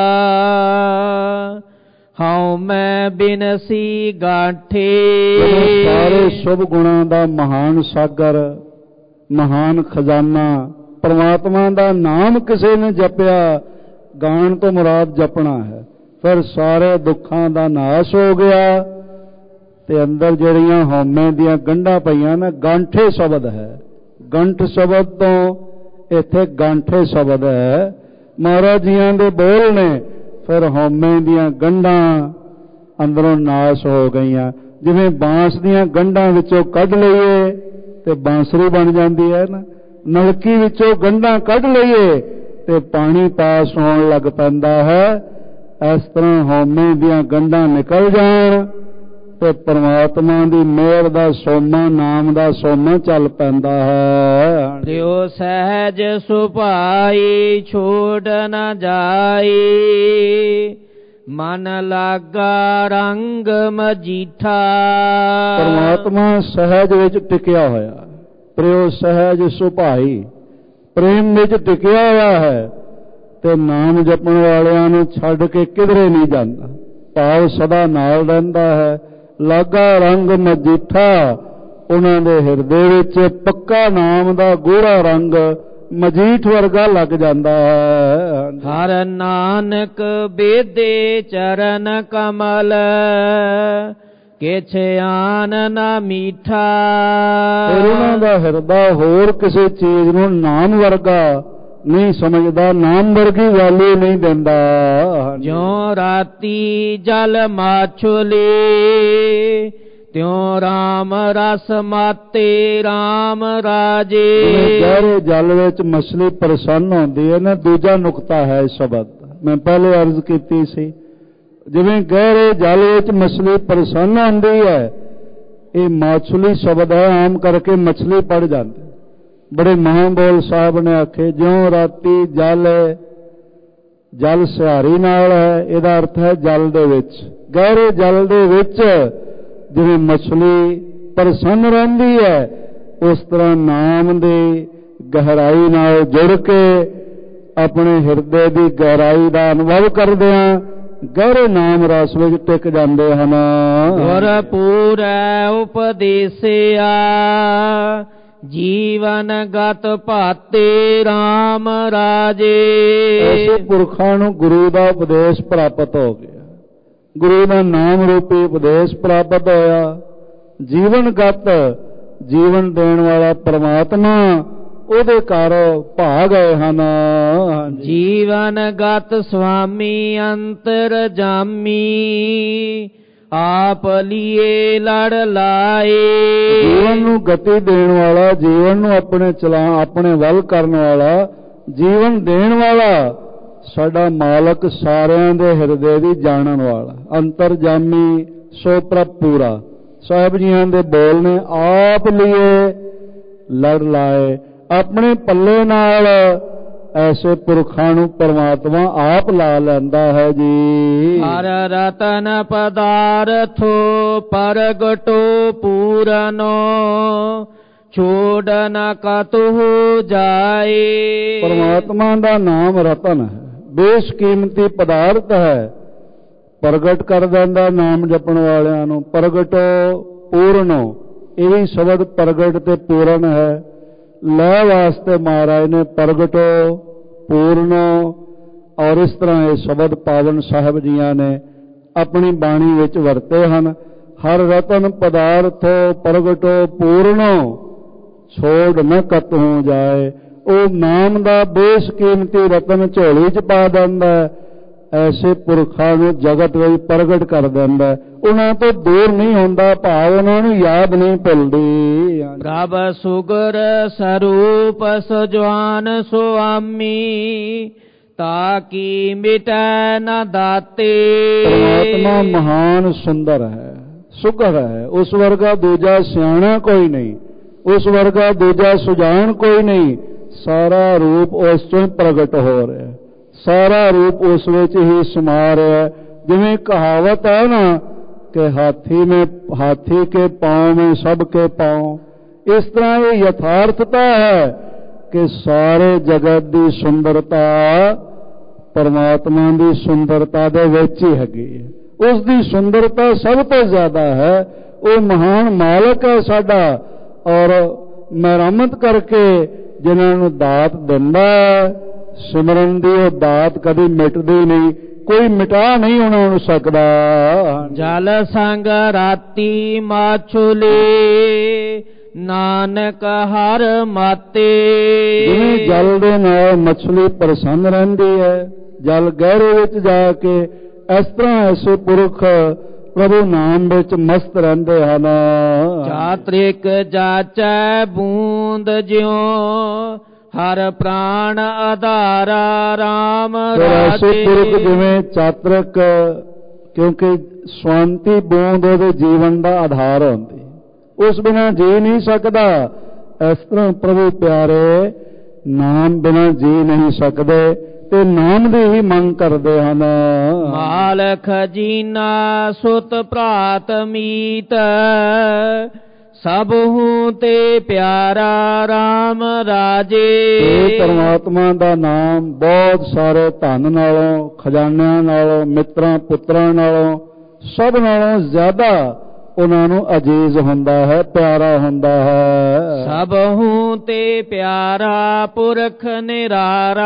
ਹਉ ਮੈਂ ਬਿਨਸੀ ਗਾਠੇ।
ਸਾਰੇ ਸ਼ੁਭ ਗੁਣਾਂ ਦਾ ਮਹਾਨ ਸਾਗਰ, ਮਹਾਨ ਖਜ਼ਾਨਾ ਪਰਮਾਤਮਾ ਦਾ ਨਾਮ ਕਿਸੇ ਨੇ ਜਪਿਆ, ਗਾਣ ਤੋਂ ਮੁਰਾਦ ਜਪਣਾ ਹੈ, ਫਿਰ ਸਾਰੇ ਦੁੱਖਾਂ ਦਾ ਨਾਸ਼ ਹੋ ਗਿਆ। ਤੇ ਅੰਦਰ ਜਿਹੜੀਆਂ ਹਉਮੈ ਦੀਆਂ ਗੰਢਾਂ ਪਈਆਂ ਨਾ, ਗਾਂਠੇ ਸ਼ਬਦ ਹੈ, ਗੰਠ ਸ਼ਬਦ ਤੋਂ ਇੱਥੇ ਗਾਂਠੇ ਸ਼ਬਦ ਹੈ, ਮਹਾਰਾਜ ਜੀਆਂ ਦੇ ਬੋਲ ਨੇ। ਫਿਰ ਹਉਮੈ ਦੀਆਂ ਗੰਢਾਂ ਅੰਦਰੋਂ ਨਾਸ਼ ਹੋ ਗਈਆਂ। ਜਿਵੇਂ ਬਾਂਸ ਦੀਆਂ ਗੰਢਾਂ ਵਿੱਚੋਂ ਕੱਢ ਲਈਏ ਤੇ ਬਾਂਸਰੀ ਬਣ ਜਾਂਦੀ ਹੈ ਨਾ, ਨਲਕੀ ਵਿੱਚੋਂ ਗੰਢਾਂ ਕੱਢ ਲਈਏ ਤੇ ਪਾਣੀ ਪਾਸ ਹੋਣ ਲੱਗ ਪੈਂਦਾ ਹੈ। ਇਸ ਤਰ੍ਹਾਂ ਹਉਮੈ ਦੀਆਂ ਗੰਢਾਂ ਨਿਕਲ ਜਾਣ ਤੇ ਪਰਮਾਤਮਾ ਦੀ ਮਿਹਰ ਦਾ ਸੋਮਾ, ਨਾਮ ਦਾ ਸੋਮਾ ਚੱਲ ਪੈਂਦਾ ਹੈ।
ਤਿਉ ਸਹਿਜ ਸੁਭਾਈ ਛੋੜ ਨ ਜਾਈ, ਮਨ ਲਾਗਾ ਰੰਗ ਮਜੀਠਾ।
ਪਰਮਾਤਮਾ ਸਹਿਜ ਵਿੱਚ ਟਿਕਿਆ ਹੋਇਆ, ਪ੍ਰਿਉ ਸਹਿਜ ਸੁਭਾਈ, ਪ੍ਰੇਮ ਵਿੱਚ ਟਿਕਿਆ ਹੋਇਆ ਹੈ ਤੇ ਨਾਮ ਜਪਣ ਵਾਲਿਆਂ ਨੂੰ ਛੱਡ ਕੇ ਕਿਧਰੇ ਨਹੀਂ ਜਾਂਦਾ, ਭਾਵ ਸਦਾ ਨਾਲ ਰਹਿੰਦਾ ਹੈ। ਲਾਗਾ ਰੰਗ ਮਜੀਠਾ, ਉਹਨਾਂ ਦੇ ਹਿਰਦੇ ਵਿੱਚ ਪੱਕਾ ਨਾਮ ਦਾ ਗੂੜਾ ਰੰਗ ਮਜੀਠ ਵਰਗਾ ਲੱਗ ਜਾਂਦਾ ਹੈ।
ਹਰ ਨਾਨਕ ਬੇਦੇ ਚਰਨ ਕਮਲ, ਕਿਛ ਆਨ ਨਾ ਮੀਠਾ।
ਫਿਰ ਉਹਨਾਂ ਦਾ ਹਿਰਦਾ ਹੋਰ ਕਿਸੇ ਚੀਜ਼ ਨੂੰ ਨਾਮ ਵਰਗਾ ਨਹੀਂ ਸਮਝਦਾ, ਨਾਮ ਵਰਗੀ ਵੈਲਿਊ ਨਹੀਂ ਦਿੰਦਾ।
ਜਿਉ ਰਾਤੀ ਜਲ ਮਾਛੁਲੀ, ਤਿਉ ਰਾਮ ਰਸ ਮਾਤੇ ਰਾਮ ਰਾਜੇ।
ਗਹਿਰੇ ਜਲ ਵਿੱਚ ਮਛਲੀ ਪ੍ਰਸੰਨ ਹੁੰਦੀ ਹੈ ਨਾ, ਦੂਜਾ ਨੁਕਤਾ ਹੈ ਇਸ ਸ਼ਬਦ ਦਾ, ਮੈਂ ਪਹਿਲੇ ਅਰਜ਼ ਕੀਤੀ ਸੀ। ਜਿਵੇਂ ਗਹਿਰੇ ਜਲ ਵਿੱਚ ਮਛਲੀ ਪ੍ਰਸੰਨ ਹੁੰਦੀ ਹੈ, ਇਹ ਮਾਛਲੀ ਸ਼ਬਦ ਹੈ, ਆਮ ਕਰਕੇ ਮਛਲੀ ਪੜ ਜਾਂਦੀ। ਬੜੇ ਮਹਾਂਬੋਲ ਸਾਹਿਬ ਨੇ ਆਖੇ, ਜਿਉਂ ਰਾਤੀ ਜਲ, ਜਲ ਸਿਹਾਰੀ ਨਾਲ ਹੈ, ਇਹਦਾ ਅਰਥ ਹੈ ਜਲ ਦੇ ਵਿੱਚ, ਗਹਿਰੇ ਜਲ ਦੇ ਵਿੱਚ ਜਿਵੇਂ ਮਛਲੀ ਪ੍ਰਸੰਨ ਰਹਿੰਦੀ ਹੈ, ਉਸ ਤਰ੍ਹਾਂ ਨਾਮ ਦੀ ਗਹਿਰਾਈ ਨਾਲ ਜੁੜ ਕੇ ਆਪਣੇ ਹਿਰਦੇ ਦੀ ਗਹਿਰਾਈ ਦਾ ਅਨੁਭਵ ਕਰਦਿਆਂ ਗਹਿਰੇ ਨਾਮ ਰਸ ਵਿੱਚ ਟਿਕ ਜਾਂਦੇ ਹਨ।
ਗੁਰ ਪੂਰੈ ਉਪਦੇਸਿਆ, ਜੀਵਨ ਗਤ ਭਾਤੇ ਰਾਮ ਰਾਜੇ।
ਐਸੇ ਪੁਰਖਾਂ ਨੂੰ ਗੁਰੂ ਦਾ ਉਪਦੇਸ਼ ਪ੍ਰਾਪਤ ਹੋ ਗਿਆ, ਗੁਰੂ ਦਾ ਨਾਮ ਰੂਪੀ ਉਪਦੇਸ਼ ਪ੍ਰਾਪਤ ਹੋਇਆ। ਜੀਵਨ ਗਤ, ਜੀਵਨ ਦੇਣ ਵਾਲਾ ਪਰਮਾਤਮਾ ਉਹਦੇ ਘਰ ਭਾ ਗਏ ਹਨ।
ਜੀਵਨ ਗਤ ਸੁਆਮੀ ਅੰਤਰ ਜਾਮੀ, ਆਪ ਲੀਏ ਲੜ ਲਾਏ।
ਜੀਵਨ ਨੂੰ ਗਤੀ ਦੇਣ ਵਾਲਾ, ਜੀਵਨ ਨੂੰ ਆਪਣੇ ਚਲਾ ਆਪਣੇ ਵੱਲ ਕਰਨ ਵਾਲਾ, ਜੀਵਨ ਦੇਣ ਵਾਲਾ ਸਾਡਾ ਮਾਲਕ, ਸਾਰਿਆਂ ਦੇ ਹਿਰਦੇ ਦੀ ਜਾਣਨ ਵਾਲਾ, ਅੰਤਰਜਾਮੀ ਸੋ ਪ੍ਰਭ ਪੂਰਾ। ਸਾਹਿਬ ਜੀਆਂ ਦੇ ਬੋਲ ਨੇ, ਆਪ ਲੀਏ ਲੜ ਲਾਏ, ਆਪਣੇ ਪੱਲੇ ਨਾਲ ਐਸੇ ਪੁਰਖਾਂ ਨੂੰ ਪਰਮਾਤਮਾ ਆਪ ਲਾ ਲੈਂਦਾ ਹੈ ਜੀ।
ਹਰ ਰਤਨ ਪਦਾਰਥੋ ਪ੍ਰਗਟੋ ਪੂਰਨੋ, ਛੋੜ ਨ ਕਤਹੁ ਜਾਏ।
ਪਰਮਾਤਮਾ ਦਾ ਨਾਮ ਰਤਨ ਹੈ, ਬੇਸ਼ਕੀਮਤੀ ਪਦਾਰਥ ਹੈ, ਪ੍ਰਗਟ ਕਰ ਦਿੰਦਾ ਨਾਮ ਜਪਣ ਵਾਲਿਆਂ ਨੂੰ। ਪ੍ਰਗਟੋ ਪੂਰਨੋ, ਇਹ ਵੀ ਸ਼ਬਦ ਪ੍ਰਗਟ ਤੇ ਪੂਰਨ ਹੈ। ਲੈ ਵਾਸਤੇ ਮਹਾਰਾਜ ਨੇ ਪ੍ਰਗਟੋ ਪੂਰਨੋ, ਔਰ ਇਸ ਤਰ੍ਹਾਂ ਇਹ ਸ਼ਬਦ ਪਾਵਨ ਸਾਹਿਬ ਜੀਆਂ ਨੇ ਆਪਣੀ ਬਾਣੀ ਵਿੱਚ ਵਰਤੇ ਹਨ। ਹਰ ਰਤਨ ਪਦਾਰਥੋ ਪ੍ਰਗਟੋ ਪੂਰਨੋ, ਛੋੜ ਨ ਕਤਹੁ ਜਾਏ। ਉਹ ਨਾਮ ਦਾ ਬੇਸ਼ਕੀਮਤੀ ਰਤਨ ਝੋਲੀ ਚ ਪਾ ਦਿੰਦਾ, ਐਸੇ ਪੁਰਖਾਂ ਨੂੰ ਜਗਤ ਵਿੱਚ ਪ੍ਰਗਟ ਕਰ ਦਿੰਦਾ, ਉਹਨਾਂ ਤੋਂ ਦੂਰ ਨਹੀਂ ਹੁੰਦਾ, ਭਾਵ ਉਹਨਾਂ ਨੂੰ ਯਾਦ ਨਹੀਂ ਭੁੱਲਦੀ।
ਪ੍ਰਭ ਸੁਗਰ ਸਰੂਪ ਸਜਵਾਨ ਸੁਆਮੀ, ਤਾਕੀ ਮਿਟੈ ਨ ਦਾਤੇ।
ਪਰਮਾਤਮਾ ਮਹਾਨ ਸੁੰਦਰ ਹੈ, ਸੁਗਰ ਹੈ, ਉਸ ਵਰਗਾ ਦੂਜਾ ਸਿਆਣਾ ਕੋਈ ਨਹੀਂ, ਉਸ ਵਰਗਾ ਦੂਜਾ ਸੁਜਾਨ ਕੋਈ ਨਹੀਂ। ਸਾਰਾ ਰੂਪ ਉਸ ਤੋਂ ਪ੍ਰਗਟ ਹੋ ਰਿਹਾ, ਸਾਰਾ ਰੂਪ ਉਸ ਵਿੱਚ ਹੀ ਸਮਾ ਰਿਹਾ। ਜਿਵੇਂ ਕਹਾਵਤ ਹੈ ਨਾ ਕਿ ਹਾਥੀ में हाथी के पाँव में सब के पाँव, ਇਸ ਤਰ੍ਹਾਂ ਇਹ ਯਥਾਰਥਤਾ ਹੈ ਕਿ ਸਾਰੇ ਜਗਤ ਦੀ ਸੁੰਦਰਤਾ ਪਰਮਾਤਮਾ ਦੀ ਸੁੰਦਰਤਾ ਦੇ ਵਿੱਚ ਹੀ ਹੈਗੀ ਹੈ। ਉਸ ਦੀ ਸੁੰਦਰਤਾ ਸਭ ਤੋਂ ਜ਼ਿਆਦਾ ਹੈ। ਉਹ ਮਹਾਨ ਮਾਲਕ ਹੈ ਸਾਡਾ, ਔਰ ਮਿਹਰਮਤ ਕਰਕੇ ਜਿਨ੍ਹਾਂ ਨੂੰ ਦਾਤ ਦਿੰਦਾ ਹੈ, ਸਿਮਰਨ ਦੀ ਉਹ ਦਾਤ ਕਦੀ ਮਿਟਦੀ ਨਹੀਂ, ਕੋਈ ਮਿਟਾ ਨਹੀਂ ਉਹਨਾਂ ਨੂੰ ਸਕਦਾ।
ਜਲ ਸੰਗ ਰਾਤੀ ਮਾਛੁਲੇ ਨਾਨਕ ਹਰ ਮਾਤੇ।
ਜਿਵੇਂ ਜਲ ਦੇ ਨਾਲ ਮਛਲੀ ਪ੍ਰਸੰਨ ਰਹਿੰਦੀ ਹੈ, ਜਲ ਗਹਿਰੇ ਵਿੱਚ ਜਾ ਕੇ, ਇਸ ਤਰ੍ਹਾਂ ਐਸੇ ਪੁਰਖ ਪ੍ਰਭੂ ਨਾਮ ਵਿੱਚ ਮਸਤ ਰਹਿੰਦੇ ਹਨ।
ਚਾਤ੍ਰਿਕ ਜਾਚੈ ਬੂੰਦ ਜਿਉ ਹਰ ਪ੍ਰਾਣ ਆਧਾਰਾ ਰਾਮ ਰਾਜੇ।
ਐਸੇ ਪੁਰਖ ਜਿਵੇਂ ਚਾਤ੍ਰਿਕ, ਕਿਉਂਕਿ ਸ਼ਾਂਤੀ ਬੂੰਦ ਉਹਦੇ ਜੀਵਨ ਦਾ ਆਧਾਰ ਹੁੰਦੀ, ਉਸ ਬਿਨਾ ਜੀ ਨਹੀਂ ਸਕਦਾ। ਇਸ ਤਰ੍ਹਾਂ ਪ੍ਰਭੂ ਪਿਆਰੇ ਨਾਮ ਬਿਨਾ ਜੀ ਨਹੀਂ ਸਕਦੇ ਤੇ ਨਾਮ ਦੀ ਹੀ ਮੰਗ ਕਰਦੇ ਹਨ।
ਮਾਲਕ ਜੀਨਾ ਸੁਤ ਭਰਾਤ ਮੀਤ ਸਭੂ ਤੇ ਪਿਆਰਾ ਰਾਮ ਰਾਜੇ।
ਇਹ ਪਰਮਾਤਮਾ ਦਾ ਨਾਮ ਬਹੁਤ ਸਾਰੇ ਧਨ ਨਾਲੋਂ, ਖਜ਼ਾਨਿਆਂ ਨਾਲੋਂ, ਮਿੱਤਰਾਂ ਪੁੱਤਰਾਂ ਨਾਲੋਂ, ਸਭ ਨਾਲੋਂ ਜ਼ਿਆਦਾ ਉਹਨਾਂ ਨੂੰ ਅਜੀਜ਼ ਹੁੰਦਾ ਹੈ, ਪਿਆਰਾ ਹੁੰਦਾ ਹੈ।
ਸਭੂ ਤੇ ਪਿਆਰਾ ਪੁਰਖ ਨਿਰਾਰਾ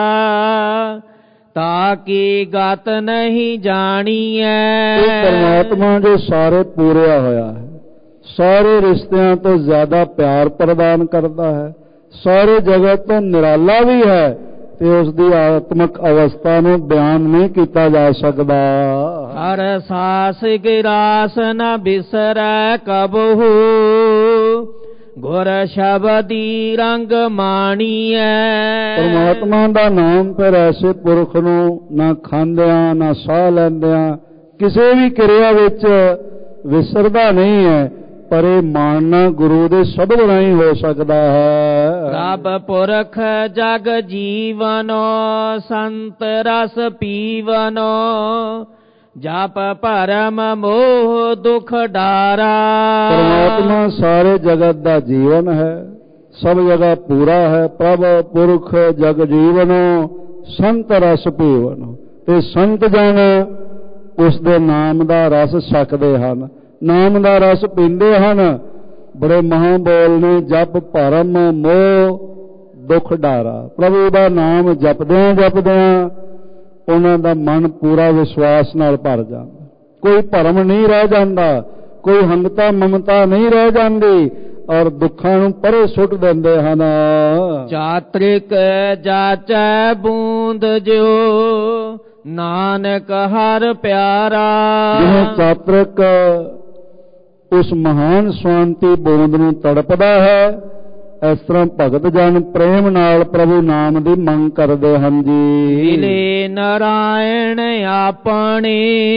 ਤਾਕੀ ਗਤ ਨਹੀਂ ਜਾਣੀਐ।
ਇਹ ਪਰਮਾਤਮਾ ਜੋ ਸਾਰੇ ਪੂਰਿਆ ਹੋਇਆ ਹੈ, ਸਾਰੇ ਰਿਸ਼ਤਿਆਂ ਤੋਂ ਜ਼ਿਆਦਾ ਪਿਆਰ ਪ੍ਰਦਾਨ ਕਰਦਾ ਹੈ, ਸਾਰੇ ਜਗਤ ਤੋਂ ਨਿਰਾਲਾ ਵੀ ਹੈ ਤੇ ਉਸ ਦੀ ਆਤਮਿਕ ਅਵਸਥਾ ਨੂੰ ਬਿਆਨ ਨਹੀਂ ਕੀਤਾ ਜਾ ਸਕਦਾ।
ਹਰ ਸਾਸ ਗਿਰਾਸ ਨ ਬਿਸਰੈ ਕਬਹੂ ਗੁਰ ਸ਼ਬਦੀ ਰੰਗ ਮਾਣੀਐ।
ਪਰਮਾਤਮਾ ਦਾ ਨਾਮ ਫਿਰ ਐਸੇ ਪੁਰਖ ਨੂੰ ਨਾ ਖਾਂਦਿਆਂ ਨਾ ਸਾਹ ਲੈਂਦਿਆਂ ਕਿਸੇ ਵੀ ਕਿਰਿਆ ਵਿੱਚ ਵਿਸਰਦਾ ਨਹੀਂ ਹੈ, ਪਰ ਇਹ ਮਾਣਨਾ ਗੁਰੂ ਦੇ ਸ਼ਬਦ ਰਾਹੀਂ ਹੋ ਸਕਦਾ ਹੈ।
ਰੱਬ ਪੁਰਖ ਜਗ ਜੀਵਨੋ ਸੰਤ ਰਸ ਪੀਵਨੋ ਜਪ ਭਰਮ ਮੋਹ ਦੁਖ ਡਾਰਾ।
ਪਰਮਾਤਮਾ ਸਾਰੇ ਜਗਤ ਦਾ ਜੀਵਨ ਹੈ, ਸਭ ਜਗ੍ਹਾ ਪੂਰਾ ਹੈ। ਪ੍ਰਭ ਪੁਰਖ ਜਗ ਜੀਵਨੋ ਸੰਤ ਰਸ ਪੀਵਨੋ, ਤੇ ਸੰਤ ਜਨ ਉਸ ਦੇ ਨਾਮ ਦਾ ਰਸ ਛਕਦੇ ਹਨ, ਨਾਮ ਦਾ ਰਸ ਪੀਂਦੇ ਹਨ। ਬੜੇ ਮਹਾਂ ਬੋਲ ਨੇ, ਜਪ ਭਰਮ ਮੋਹ ਦੁਖ ਡਾਰਾ। ਪ੍ਰਭੂ ਦਾ ਨਾਮ ਜਪਦਿਆਂ ਜਪਦਿਆਂ ਉਹਨਾਂ ਦਾ ਮਨ ਪੂਰਾ ਵਿਸ਼ਵਾਸ ਨਾਲ ਭਰ ਜਾਂਦਾ, ਕੋਈ ਭਰਮ ਨਹੀਂ ਰਹਿ ਜਾਂਦਾ, ਕੋਈ ਹੰਗਤਾ ਮਮਤਾ ਨਹੀਂ ਰਹਿ ਜਾਂਦੀ, ਔਰ ਦੁੱਖਾਂ ਨੂੰ ਪਰੇ ਸੁੱਟ ਦਿੰਦੇ ਹਨ।
ਚਾਤ੍ਰਿਕ ਜਾਚੈ ਬੂੰਦ ਜਿਉ ਨਾਨਕ ਹਰ ਪਿਆਰਾ।
ਜਿਵੇਂ ਚਾਤ੍ਰਿਕ ਉਸ ਮਹਾਨ ਸ਼ਾਂਤੀ ਬੂੰਦ ਨੂੰ ਤੜਪਦਾ ਹੈ, ਇਸ ਤਰ੍ਹਾਂ ਭਗਤ ਜਨ ਪ੍ਰੇਮ ਨਾਲ ਪ੍ਰਭੂ ਨਾਮ ਦੀ ਮੰਗ ਕਰਦੇ ਹਨ ਜੀ।
ਮਿਲੇ ਨਾਰਾਇਣ ਆਪਣੇ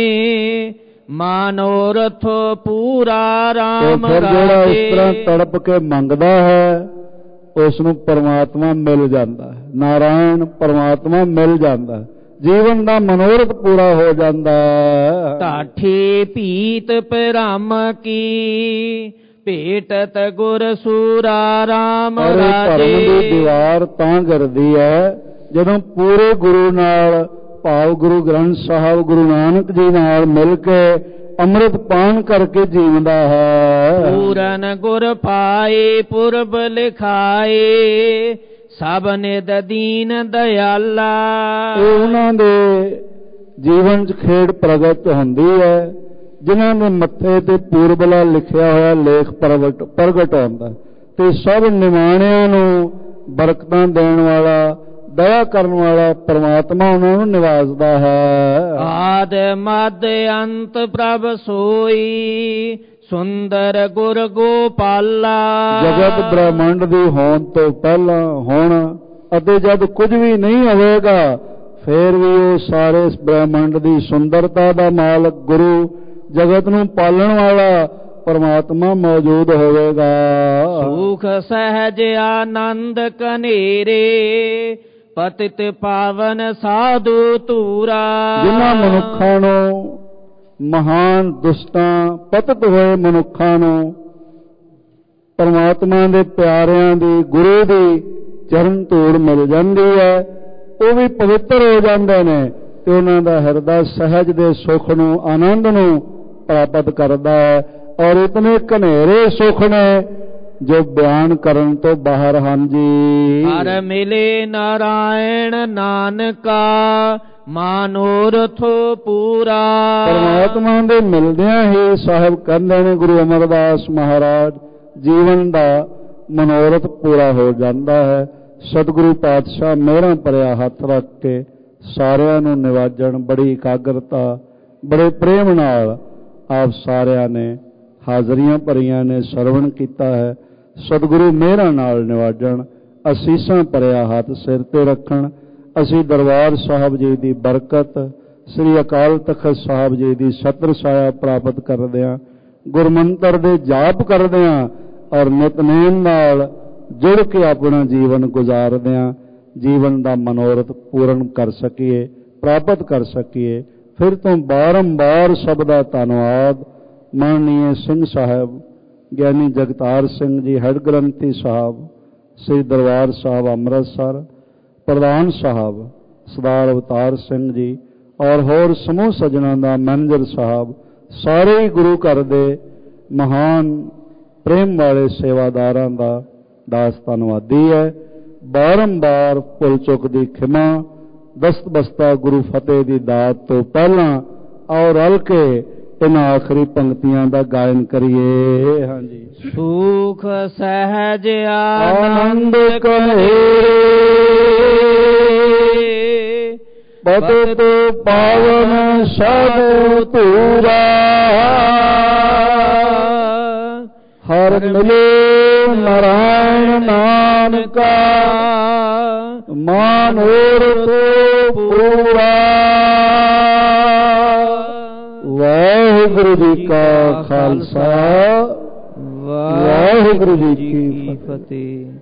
ਮਨੋਰਥ ਪੂਰਾ ਰਾਮ ਰਾਜੇ।
ਜਿਹੜਾ ਇਸ ਤਰ੍ਹਾਂ ਤੜਪ ਕੇ ਮੰਗਦਾ ਹੈ ਉਸ ਨੂੰ ਪਰਮਾਤਮਾ ਮਿਲ ਜਾਂਦਾ ਹੈ, ਨਾਰਾਇਣ ਪਰਮਾਤਮਾ ਮਿਲ ਜਾਂਦਾ ਹੈ, ਜੀਵਨ ਦਾ ਮਨੋਰਥ ਪੂਰਾ ਹੋ ਜਾਂਦਾ ਹੈ।
ਢਾਠੀ ਪੀਤ ਭਰਮ ਕੀ ਭੇਟਤ ਗੁਰ ਸੂਰਾ ਰਾਮ ਰਾਜੇ।
ਧਰਮ ਦੀ ਦੀਵਾਰ ਤਾਂ ਗਿਰਦੀ ਹੈ ਜਦੋਂ ਪੂਰੇ ਗੁਰੂ ਨਾਲ, ਭਾਵ ਗੁਰੂ ਗ੍ਰੰਥ ਸਾਹਿਬ ਗੁਰੂ ਨਾਨਕ ਜੀ ਨਾਲ ਮਿਲ ਕੇ ਅੰਮ੍ਰਿਤ ਪਾਨ ਕਰਕੇ ਜੀਵਦਾ ਹੈ।
ਪੂਰਨ ਗੁਰ ਪਾਏ ਪੁਰਬ ਲਿਖਾਏ ਸਭ ਨਿਦ ਦੀਨ ਦਇਆਲਾ।
ਇਹ ਉਹਨਾਂ ਦੇ ਜੀਵਨ 'ਚ ਖੇਡ ਪ੍ਰਗਟ ਹੁੰਦੀ ਹੈ ਜਿਨ੍ਹਾਂ ਦੇ ਮੱਥੇ ਤੇ ਪੂਰਬਲਾ ਲਿਖਿਆ ਹੋਇਆ ਲੇਖ ਪ੍ਰਗਟ ਪ੍ਰਗਟ ਹੁੰਦਾ, ਤੇ ਸਭ ਨਿਮਾਣਿਆਂ ਨੂੰ ਬਰਕਤਾਂ ਦੇਣ ਵਾਲਾ, ਦਇਆ ਕਰਨ ਵਾਲਾ ਪਰਮਾਤਮਾ ਉਹਨਾਂ ਨੂੰ ਨਿਵਾਜਦਾ ਹੈ।
ਆਦ ਮਦ ਅੰਤ ਪ੍ਰਭ ਸੋਈ ਸੁੰਦਰ ਗੁਰ ਗੋਪਾਲਾ।
ਜਗਤ ਬ੍ਰਹਮੰਡ ਦੀ ਹੋਣ ਤੋਂ ਪਹਿਲਾਂ, ਹੁਣ ਅਤੇ ਜਦ ਕੁਝ ਵੀ ਨਹੀਂ ਹੋਵੇਗਾ, ਫੇਰ ਵੀ ਉਹ ਸਾਰੇ ਬ੍ਰਹਮੰਡ ਦੀ ਸੁੰਦਰਤਾ ਦਾ ਮਾਲਕ ਗੁਰੂ, ਜਗਤ ਨੂੰ ਪਾਲਣ ਵਾਲਾ ਪਰਮਾਤਮਾ ਮੌਜੂਦ ਹੋਵੇਗਾ।
ਸੁਖ ਸਹਿਜ ਆਨੰਦ ਕਨੇਰੇ ਪਤਿਤ ਪਾਵਨ ਸਾਧੂ ਧੂਰਾ।
ਜਿਨ੍ਹਾਂ ਮਨੁੱਖਾਂ ਨੂੰ, ਮਹਾਨ ਦੁਸ਼ਟਾਂ ਪਤਿਤ ਹੋਏ ਮਨੁੱਖਾਂ ਨੂੰ
परमात्मा दे प्यारिਆਂ ਦੀ गुरु ਦੀ चरण धूड़ मिल जाती है, वो भी पवित्र हो जाते हैं ते उन्हां दा हिरदा सहज दे सुख नूं आनंद नूं प्राप्त करता है। और इतने घनेरे सुख ने जो बयान करन तो बाहर हैं जी।
हर मिले नारायण नानका मनोरथ पूरा।
परमात्मा दे मिलदियां ही साहिब कहंदे ने गुरु अमरदास महाराज, जीवन दा मनोरथ पूरा हो जाता है। सतगुरु पातशाह मेहरां भरिया हथ रख के सारिਆਂ ਨੂੰ निवाजन, बड़ी एकाग्रता बड़े प्रेम नाल आप सारिਆਂ ने हाजरियां भरियां ने, सरवण कीता है। सतगुरु मेहरां नाल निवाजन, असीसां भरिया हाथ सिर ते रखण। असी दरबार साहब जी की बरकत, श्री अकाल तखत साहब जी की छत्र छाया प्राप्त करदिआं, गुरमंत्र दे जाप करदिआं और नितनेम नाल जुड़ के अपना जीवन गुजारदिआं जीवन का मनोरथ पूर्ण कर सकीए, प्राप्त कर सकीए। फिर तो बारंबार सब दा धन्नवाद माननीय सिंह साहब, ज्ञानी जगतार सिंह जी हेड ग्रंथी साहब, श्री दरबार साहब अमृतसर, प्रधान साहब सरदार अवतार सिंह जी और होर समूह सजना का मैनेजर साहब, सारे ही गुरु घर दे महान प्रेम वाले सेवादारां दा दास धन्नवादी है। बारंबार भुल चुक दी खिमा, दस्त बस्ता गुरु फतेह दी दात तो पहला और रल के इन आखिरी पंक्तियां दा गायन करिए। हाँ जी।
सुख सहज
आनंद कनेरे पतित पावन साधु तूरा, हर मिले नारायण नानका मनोरथ पूरा। वाहिगुरु जी का खालसा, वाहिगुरु जी की फतेह।